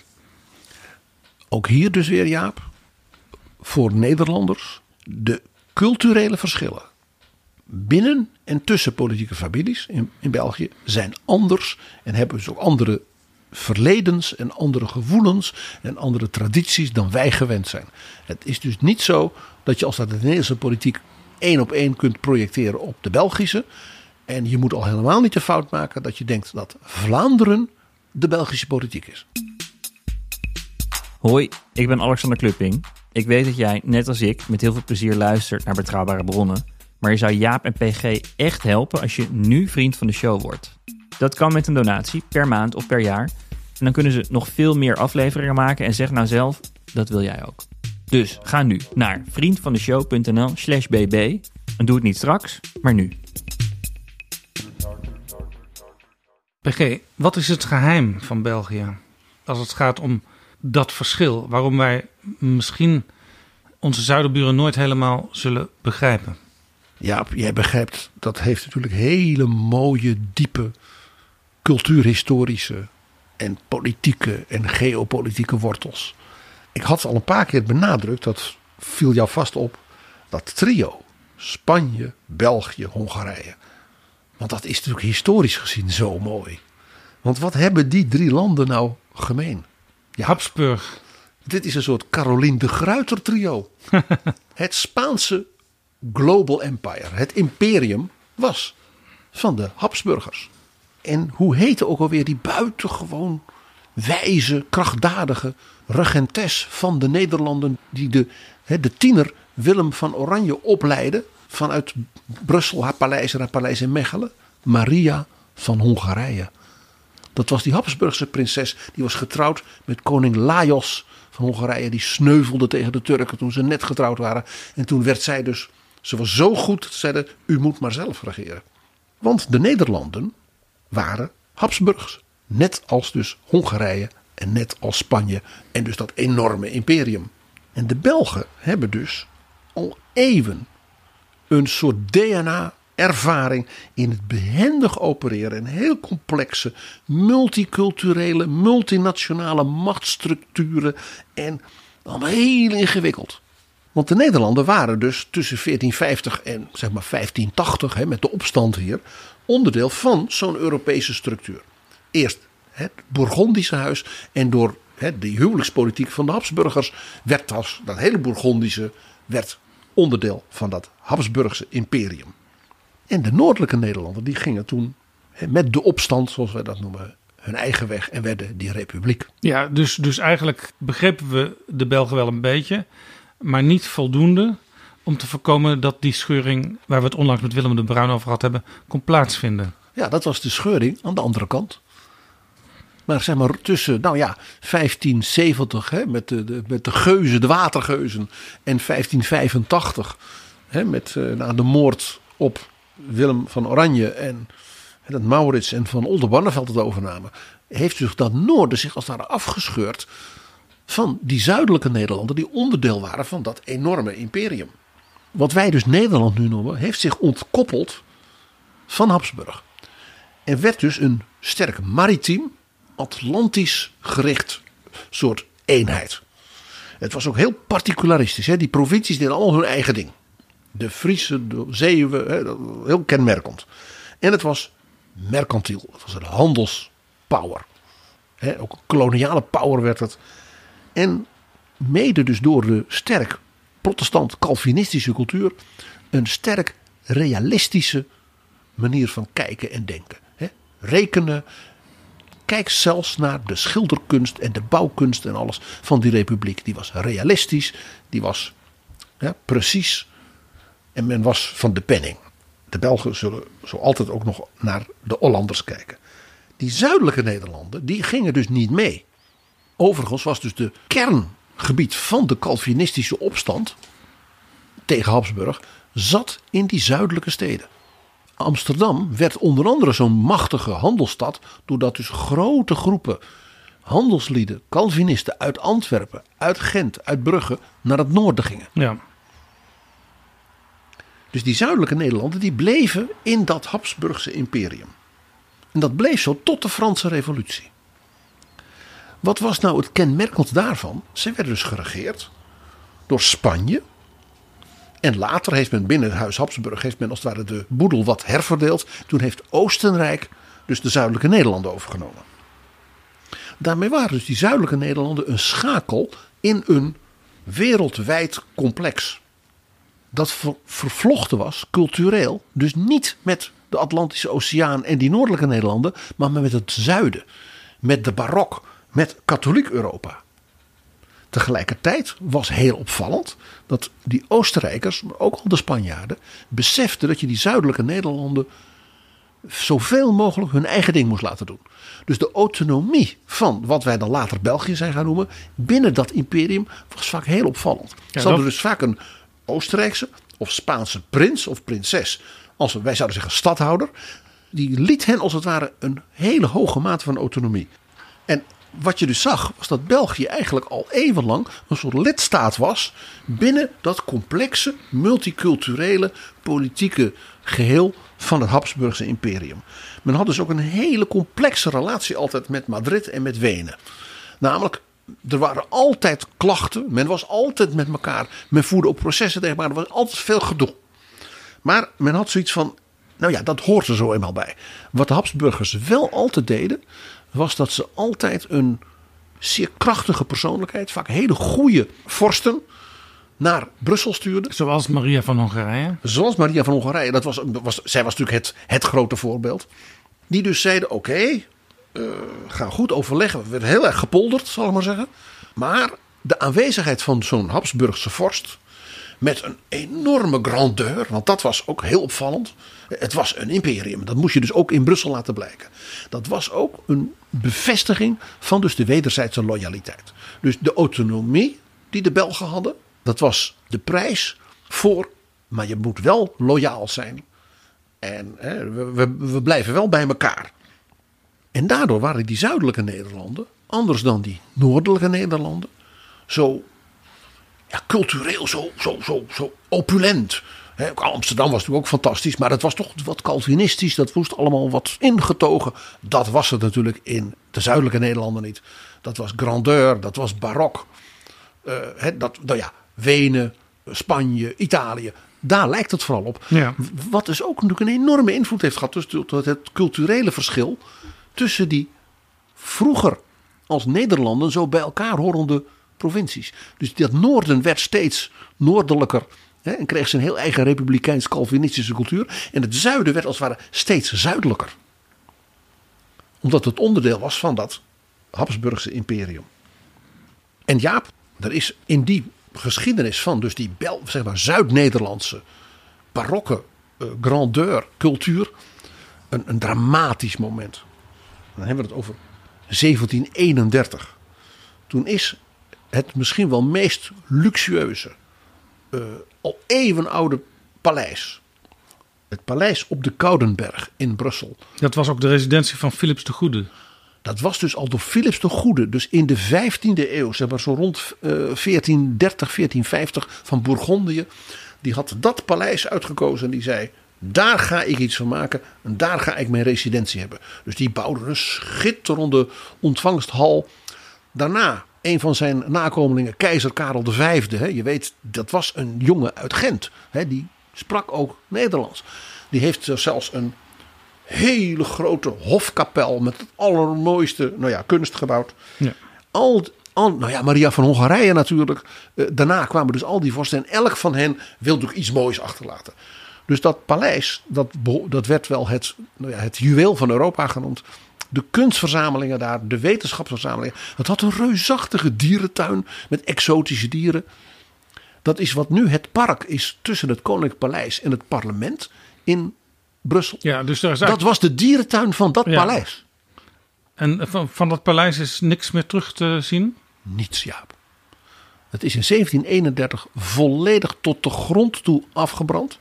Speaker 10: Ook hier dus weer, Jaap, voor Nederlanders de culturele verschillen binnen en tussen politieke families in, in België zijn anders en hebben dus ook andere verledens en andere gevoelens en andere tradities dan wij gewend zijn. Het is dus niet zo dat je als dat de Nederlandse politiek één op één kunt projecteren op de Belgische. En je moet al helemaal niet de fout maken dat je denkt dat Vlaanderen de Belgische politiek is.
Speaker 13: Hoi, ik ben Alexander Klupping. Ik weet dat jij, net als ik, met heel veel plezier luistert naar Betrouwbare Bronnen. Maar je zou Jaap en P G echt helpen als je nu vriend van de show wordt. Dat kan met een donatie, per maand of per jaar. En dan kunnen ze nog veel meer afleveringen maken en zeg nou zelf, dat wil jij ook. Dus ga nu naar vriendvandeshow.nl slash bb en doe het niet straks, maar nu.
Speaker 9: P G, wat is het geheim van België als het gaat om dat verschil? Waarom wij misschien onze zuiderburen nooit helemaal zullen begrijpen?
Speaker 10: Ja, jij begrijpt, dat heeft natuurlijk hele mooie, diepe cultuurhistorische en politieke en geopolitieke wortels. Ik had al een paar keer benadrukt, dat viel jou vast op, dat trio Spanje, België, Hongarije. Want dat is natuurlijk historisch gezien zo mooi. Want wat hebben die drie landen nou gemeen? Ja,
Speaker 9: Habsburg.
Speaker 10: Dit is een soort Caroline de Gruyter trio. Het Spaanse Global Empire, het imperium, was van de Habsburgers. En hoe heette ook alweer die buitengewoon wijze, krachtdadige regentes van de Nederlanden, die de, de tiener Willem van Oranje opleidde vanuit Brussel, haar paleis en haar paleis in Mechelen? Maria van Hongarije. Dat was die Habsburgse prinses, die was getrouwd met koning Lajos van Hongarije. Die sneuvelde tegen de Turken toen ze net getrouwd waren. En toen werd zij dus, ze was zo goed, dat zeiden, u moet maar zelf regeren. Want de Nederlanden waren Habsburgs. Net als dus Hongarije en net als Spanje. En dus dat enorme imperium. En de Belgen hebben dus al eeuwen een soort D N A-ervaring in het behendig opereren. Een heel complexe, multiculturele, multinationale machtsstructuren. En allemaal heel ingewikkeld. Want de Nederlanden waren dus tussen veertien vijftig en zeg maar vijftien tachtig, hè, met de opstand hier, onderdeel van zo'n Europese structuur. Eerst het Bourgondische huis en door He, de huwelijkspolitiek van de Habsburgers werd als dat hele Bourgondische werd onderdeel van dat Habsburgse imperium. En de noordelijke Nederlanden die gingen toen he, met de opstand, zoals wij dat noemen, hun eigen weg en werden die republiek.
Speaker 9: Ja, dus, dus eigenlijk begrepen we de Belgen wel een beetje, maar niet voldoende om te voorkomen dat die scheuring, waar we het onlangs met Willem de Bruin over gehad hebben, kon plaatsvinden.
Speaker 10: Ja, dat was de scheuring aan de andere kant. Maar zeg maar tussen, nou ja, vijftien zeventig hè, met, de, de, met de geuzen, de watergeuzen. En vijftien vijfentachtig hè, met uh, de moord op Willem van Oranje. En, en dat Maurits en van Oldenbarneveld het overnamen. Heeft zich dat noorden zich als het ware afgescheurd van die zuidelijke Nederlanden. Die onderdeel waren van dat enorme imperium. Wat wij dus Nederland nu noemen, heeft zich ontkoppeld van Habsburg. En werd dus een sterk maritiem, Atlantisch gericht soort eenheid. Het was ook heel particularistisch. Hè? Die provincies deden allemaal hun eigen ding. De Friese, de Zeeuwen, hè? Heel kenmerkend. En het was mercantiel. Het was een handelspower. Hè? Ook een koloniale power werd het. En mede dus door de sterk protestant-calvinistische cultuur een sterk realistische manier van kijken en denken. Hè? Rekenen. Kijk zelfs naar de schilderkunst en de bouwkunst en alles van die republiek. Die was realistisch, die was ja, precies. En men was van de penning. De Belgen zullen zo altijd ook nog naar de Hollanders kijken. Die zuidelijke Nederlanden, die gingen dus niet mee. Overigens was dus de kerngebied van de Calvinistische opstand tegen Habsburg zat in die zuidelijke steden. Amsterdam werd onder andere zo'n machtige handelsstad doordat dus grote groepen handelslieden, Calvinisten uit Antwerpen, uit Gent, uit Brugge naar het noorden gingen.
Speaker 9: Ja.
Speaker 10: Dus die zuidelijke Nederlanden die bleven in dat Habsburgse imperium. En dat bleef zo tot de Franse Revolutie. Wat was nou het kenmerkend daarvan? Ze werden dus geregeerd door Spanje. En later heeft men binnen het huis Habsburg heeft men als het ware de boedel wat herverdeeld. Toen heeft Oostenrijk dus de zuidelijke Nederlanden overgenomen. Daarmee waren dus die zuidelijke Nederlanden een schakel in een wereldwijd complex. Dat ver- vervlochten was, cultureel, dus niet met de Atlantische Oceaan en die noordelijke Nederlanden, maar met het zuiden, met de barok, met katholiek Europa. Tegelijkertijd was heel opvallend dat die Oostenrijkers, maar ook al de Spanjaarden, beseften dat je die zuidelijke Nederlanden zoveel mogelijk hun eigen ding moest laten doen. Dus de autonomie van wat wij dan later België zijn gaan noemen, binnen dat imperium was vaak heel opvallend. Ja, Ze hadden dus vaak een Oostenrijkse of Spaanse prins of prinses, als wij zouden zeggen stadhouder, die liet hen als het ware een hele hoge mate van autonomie. En wat je dus zag, was dat België eigenlijk al eeuwenlang een soort lidstaat was binnen dat complexe, multiculturele, politieke geheel van het Habsburgse imperium. Men had dus ook een hele complexe relatie altijd met Madrid en met Wenen. Namelijk, er waren altijd klachten, men was altijd met elkaar, men voerde ook processen tegen elkaar, er was altijd veel gedoe. Maar men had zoiets van, nou ja, dat hoort er zo eenmaal bij. Wat de Habsburgers wel altijd deden, was dat ze altijd een zeer krachtige persoonlijkheid, vaak hele goede vorsten, naar Brussel stuurden.
Speaker 9: Zoals Maria van Hongarije.
Speaker 10: Zoals Maria van Hongarije. Dat was, was, zij was natuurlijk het, het grote voorbeeld. Die dus zeiden, oké, okay, uh, gaan goed overleggen. We werden heel erg gepolderd, zal ik maar zeggen. Maar de aanwezigheid van zo'n Habsburgse vorst, met een enorme grandeur, want dat was ook heel opvallend. Het was een imperium, dat moest je dus ook in Brussel laten blijken. Dat was ook een bevestiging van dus de wederzijdse loyaliteit. Dus de autonomie die de Belgen hadden, dat was de prijs voor, maar je moet wel loyaal zijn. En hè, we, we, we blijven wel bij elkaar. En daardoor waren die zuidelijke Nederlanden, anders dan die noordelijke Nederlanden, zo ja, cultureel zo, zo, zo, zo opulent. He, Amsterdam was natuurlijk ook fantastisch, maar het was toch wat Calvinistisch. Dat moest allemaal wat ingetogen. Dat was het natuurlijk in de zuidelijke Nederlanden niet. Dat was grandeur, dat was barok. Uh, he, dat, nou ja, Wenen, Spanje, Italië. Daar lijkt het vooral op.
Speaker 9: Ja.
Speaker 10: Wat dus ook natuurlijk een enorme invloed heeft gehad. Dus het culturele verschil tussen die vroeger als Nederlanden zo bij elkaar horende provincies. Dus dat noorden werd steeds noordelijker. Hè, en kreeg zijn heel eigen republikeins-calvinistische cultuur. En het zuiden werd als het ware steeds zuidelijker. Omdat het onderdeel was van dat Habsburgse imperium. En Jaap, er is in die geschiedenis van dus die Bel, zeg maar, Zuid-Nederlandse barokke uh, grandeur, cultuur, een, een dramatisch moment. Dan hebben we het over zeventien eenendertig. Toen is het misschien wel meest luxueuze, uh, al eeuwenoude paleis. Het paleis op de Koudenberg in Brussel.
Speaker 9: Dat was ook de residentie van Philips de Goede.
Speaker 10: Dat was dus al door Philips de Goede. Dus in de vijftiende eeuw, zeg maar zo rond uh, veertien dertig, veertien vijftig van Bourgondië. Die had dat paleis uitgekozen en die zei, daar ga ik iets van maken en daar ga ik mijn residentie hebben. Dus die bouwde een schitterende ontvangsthal. Daarna een van zijn nakomelingen, keizer Karel de Vijfde. Hè, je weet, dat was een jongen uit Gent. Hè, die sprak ook Nederlands. Die heeft zelfs een hele grote hofkapel met het allermooiste, nou ja, kunst gebouwd. Ja. Al, al, nou ja, Maria van Hongarije natuurlijk. Uh, daarna kwamen dus al die vorsten en elk van hen wilde ook iets moois achterlaten. Dus dat paleis, dat, dat werd wel het, nou ja, het juweel van Europa genoemd. De kunstverzamelingen daar, de wetenschapsverzamelingen. Het had een reusachtige dierentuin met exotische dieren. Dat is wat nu het park is tussen het Koninklijk Paleis en het parlement in Brussel.
Speaker 9: Ja, dus daar is
Speaker 10: dat was de dierentuin van dat
Speaker 9: ja.
Speaker 10: paleis.
Speaker 9: En van, van dat paleis is niks meer terug te zien?
Speaker 10: Niets, Jaap. Het is in zeventien eenendertig volledig tot de grond toe afgebrand.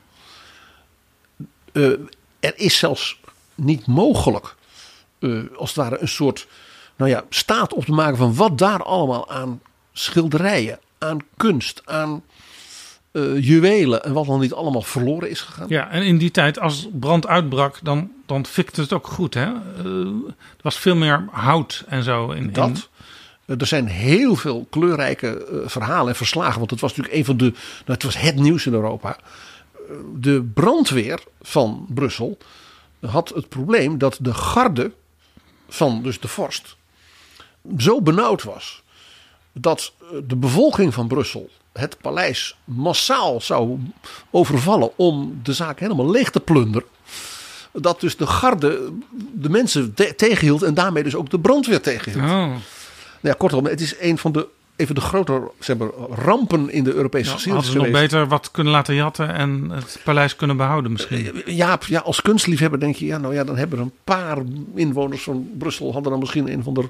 Speaker 10: Uh, er is zelfs niet mogelijk, uh, als het ware, een soort nou ja, staat op te maken van wat daar allemaal aan schilderijen, aan kunst, aan uh, juwelen en wat dan niet allemaal verloren is gegaan.
Speaker 9: Ja, en in die tijd, als brand uitbrak, dan, dan fikte het ook goed, hè? Uh, er was veel meer hout en zo. In,
Speaker 10: dat.
Speaker 9: In...
Speaker 10: Uh, er zijn heel veel kleurrijke uh, verhalen en verslagen, want het was natuurlijk een van de, nou, het was het nieuws in Europa. Uh, de brandweer van Brussel had het probleem dat de garde van dus de vorst zo benauwd was dat de bevolking van Brussel het paleis massaal zou overvallen om de zaak helemaal leeg te plunderen. Dat dus de garde de mensen te- tegenhield en daarmee dus ook de brandweer tegenhield. Oh. Nou ja, kortom, het is een van de even de grote zeg maar, rampen in de Europese
Speaker 9: ja,
Speaker 10: geschiedenis.
Speaker 9: Hadden ze nog beter wat kunnen laten jatten en het paleis kunnen behouden misschien?
Speaker 10: Ja, ja, als kunstliefhebber denk je, ja, nou ja, dan hebben er een paar inwoners van Brussel hadden dan misschien een van de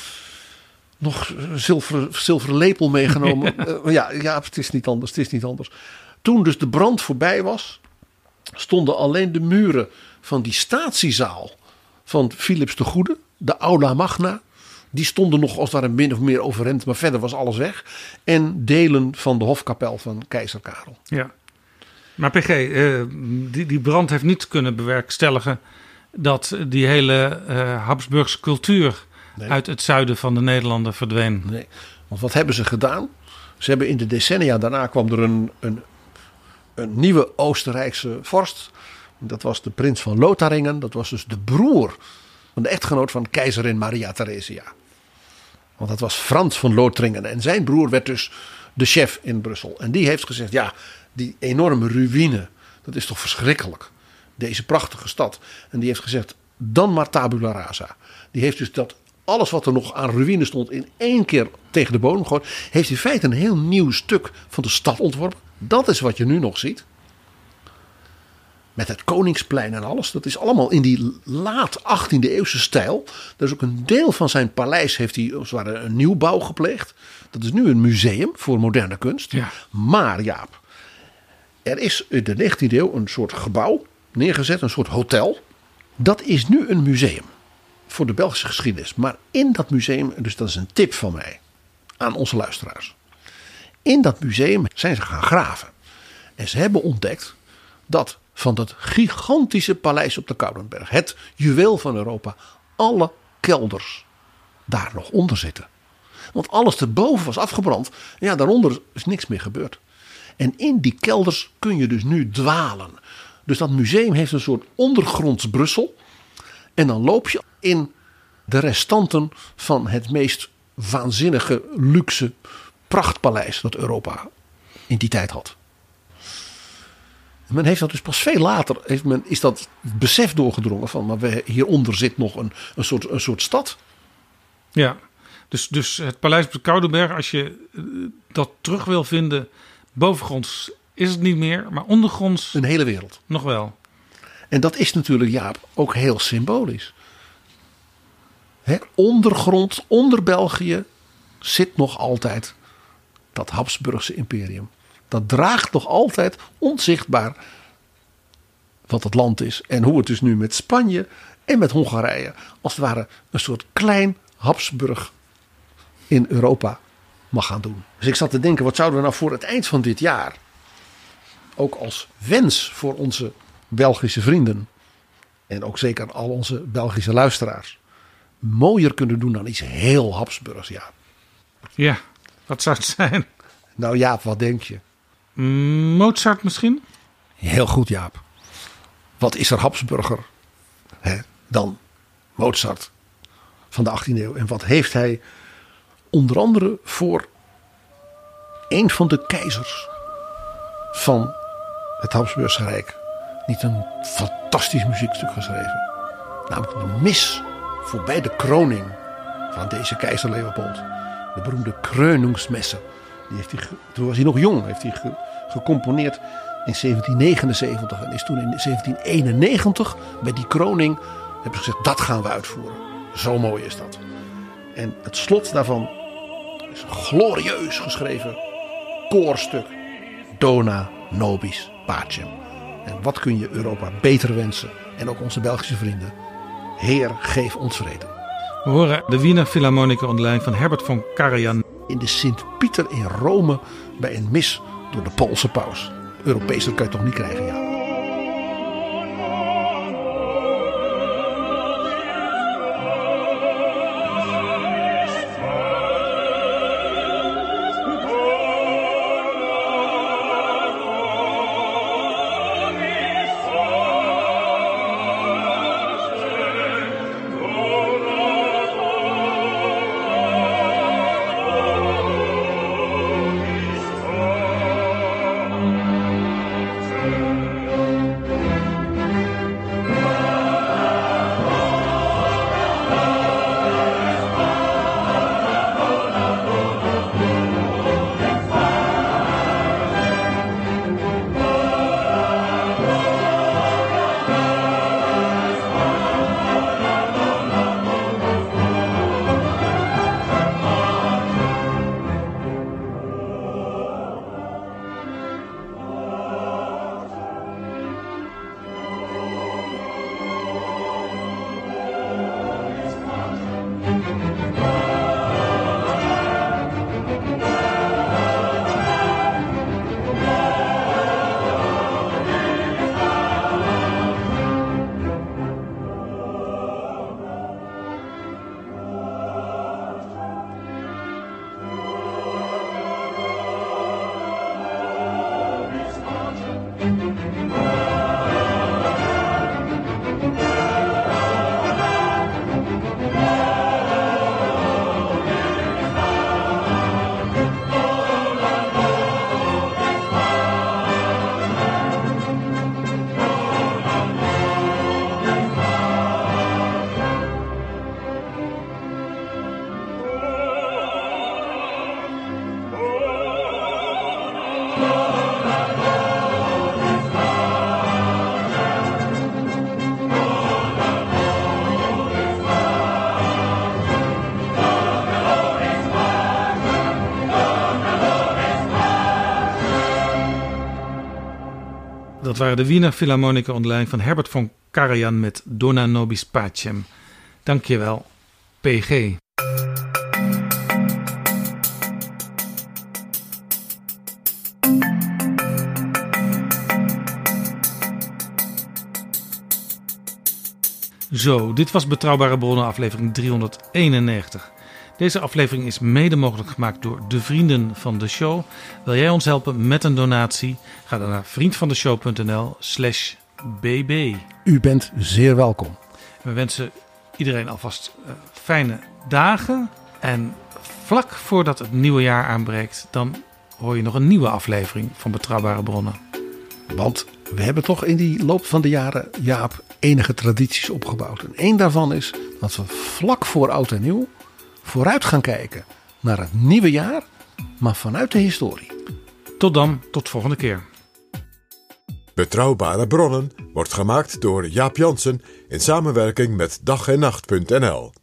Speaker 10: nog zilveren, zilveren lepel meegenomen. ja. Uh, ja, ja, het is niet anders. Het is niet anders. Toen dus de brand voorbij was, stonden alleen de muren van die statiezaal van Philips de Goede, de Aula Magna. Die stonden nog als het ware min of meer overeind, maar verder was alles weg. En delen van de hofkapel van keizer Karel.
Speaker 9: Ja. Maar P G, uh, die, die brand heeft niet kunnen bewerkstelligen dat die hele uh, Habsburgse cultuur nee. uit het zuiden van de Nederlanden verdween.
Speaker 10: Nee, want wat hebben ze gedaan? Ze hebben in de decennia daarna kwam er een, een, een nieuwe Oostenrijkse vorst. Dat was de prins van Lotharingen. Dat was dus de broer van de echtgenoot van keizerin Maria Theresia. Want dat was Frans van Lotharingen. En zijn broer werd dus de chef in Brussel. En die heeft gezegd, ja, die enorme ruïne, dat is toch verschrikkelijk. Deze prachtige stad. En die heeft gezegd, dan maar tabula rasa. Die heeft dus dat alles wat er nog aan ruïne stond in één keer tegen de bodem gegooid. Heeft in feite een heel nieuw stuk van de stad ontworpen. Dat is wat je nu nog ziet. Met het Koningsplein en alles. Dat is allemaal in die laat achttiende eeuwse stijl. Dat is ook een deel van zijn paleis heeft hij als het ware een nieuwbouw gepleegd. Dat is nu een museum voor moderne kunst.
Speaker 9: Ja.
Speaker 10: Maar Jaap, er is in de negentiende eeuw een soort gebouw neergezet. Een soort hotel. Dat is nu een museum voor de Belgische geschiedenis. Maar in dat museum, dus dat is een tip van mij aan onze luisteraars. In dat museum zijn ze gaan graven. En ze hebben ontdekt dat van dat gigantische paleis op de Koudenberg, het juweel van Europa, alle kelders daar nog onder zitten. Want alles erboven was afgebrand. En ja, daaronder is niks meer gebeurd. En in die kelders kun je dus nu dwalen. Dus dat museum heeft een soort ondergronds Brussel. En dan loop je in de restanten van het meest waanzinnige luxe prachtpaleis dat Europa in die tijd had. Men heeft dat dus pas veel later, heeft men, is dat besef doorgedrongen van, maar we, hieronder zit nog een, een, soort, een soort stad.
Speaker 9: Ja, dus, dus het paleis op de Koudenberg, als je uh, dat terug wil vinden, bovengronds is het niet meer, maar ondergronds
Speaker 10: een hele wereld.
Speaker 9: Nog wel.
Speaker 10: En dat is natuurlijk, Jaap, ook heel symbolisch. He, ondergrond, onder België, zit nog altijd dat Habsburgse imperium. Dat draagt nog altijd onzichtbaar wat het land is. En hoe het dus nu met Spanje en met Hongarije als het ware een soort klein Habsburg in Europa mag gaan doen. Dus ik zat te denken, wat zouden we nou voor het eind van dit jaar, ook als wens voor onze Belgische vrienden en ook zeker al onze Belgische luisteraars, mooier kunnen doen dan iets heel Habsburgs, ja.
Speaker 9: Ja, wat zou het zijn?
Speaker 10: Nou Jaap, wat denk je?
Speaker 9: Mozart misschien?
Speaker 10: Heel goed, Jaap. Wat is er Habsburger hè, dan Mozart van de achttiende eeuw? En wat heeft hij onder andere voor een van de keizers van het Habsburgse Rijk niet een fantastisch muziekstuk geschreven? Namelijk de mis voorbij de kroning van deze keizer Leopold. De beroemde Krönungsmesse. Die heeft hij, toen was hij nog jong, heeft hij ge, gecomponeerd in zeventien negenenzeventig. En is toen in zeventien eenennegentig bij die kroning hebben ze gezegd, dat gaan we uitvoeren. Zo mooi is dat. En het slot daarvan is een glorieus geschreven koorstuk. Dona nobis pacem. En wat kun je Europa beter wensen? En ook onze Belgische vrienden. Heer, geef ons vrede.
Speaker 9: We horen de Wiener Philharmoniker onder leiding van Herbert von Karajan.
Speaker 10: In de Sint-Pieter in Rome bij een mis door de Poolse paus. Europees, dat kan je toch niet krijgen, ja.
Speaker 9: Dat waren de Wiener Philharmoniker onder leiding van Herbert von Karajan met Dona nobis pacem. Dankjewel, P G. Zo, dit was Betrouwbare Bronnen aflevering driehonderdeenennegentig. Deze aflevering is mede mogelijk gemaakt door de vrienden van de show. Wil jij ons helpen met een donatie? Ga dan naar vriendvandeshow.nl slash bb.
Speaker 10: U bent zeer welkom.
Speaker 9: We wensen iedereen alvast uh, fijne dagen. En vlak voordat het nieuwe jaar aanbreekt, dan hoor je nog een nieuwe aflevering van Betrouwbare Bronnen.
Speaker 10: Want we hebben toch in die loop van de jaren, Jaap, enige tradities opgebouwd. En één daarvan is dat we vlak voor oud en nieuw vooruit gaan kijken naar het nieuwe jaar, maar vanuit de historie.
Speaker 9: Tot dan, tot volgende keer.
Speaker 8: Betrouwbare Bronnen wordt gemaakt door Jaap Jansen in samenwerking met dag en nacht punt n l.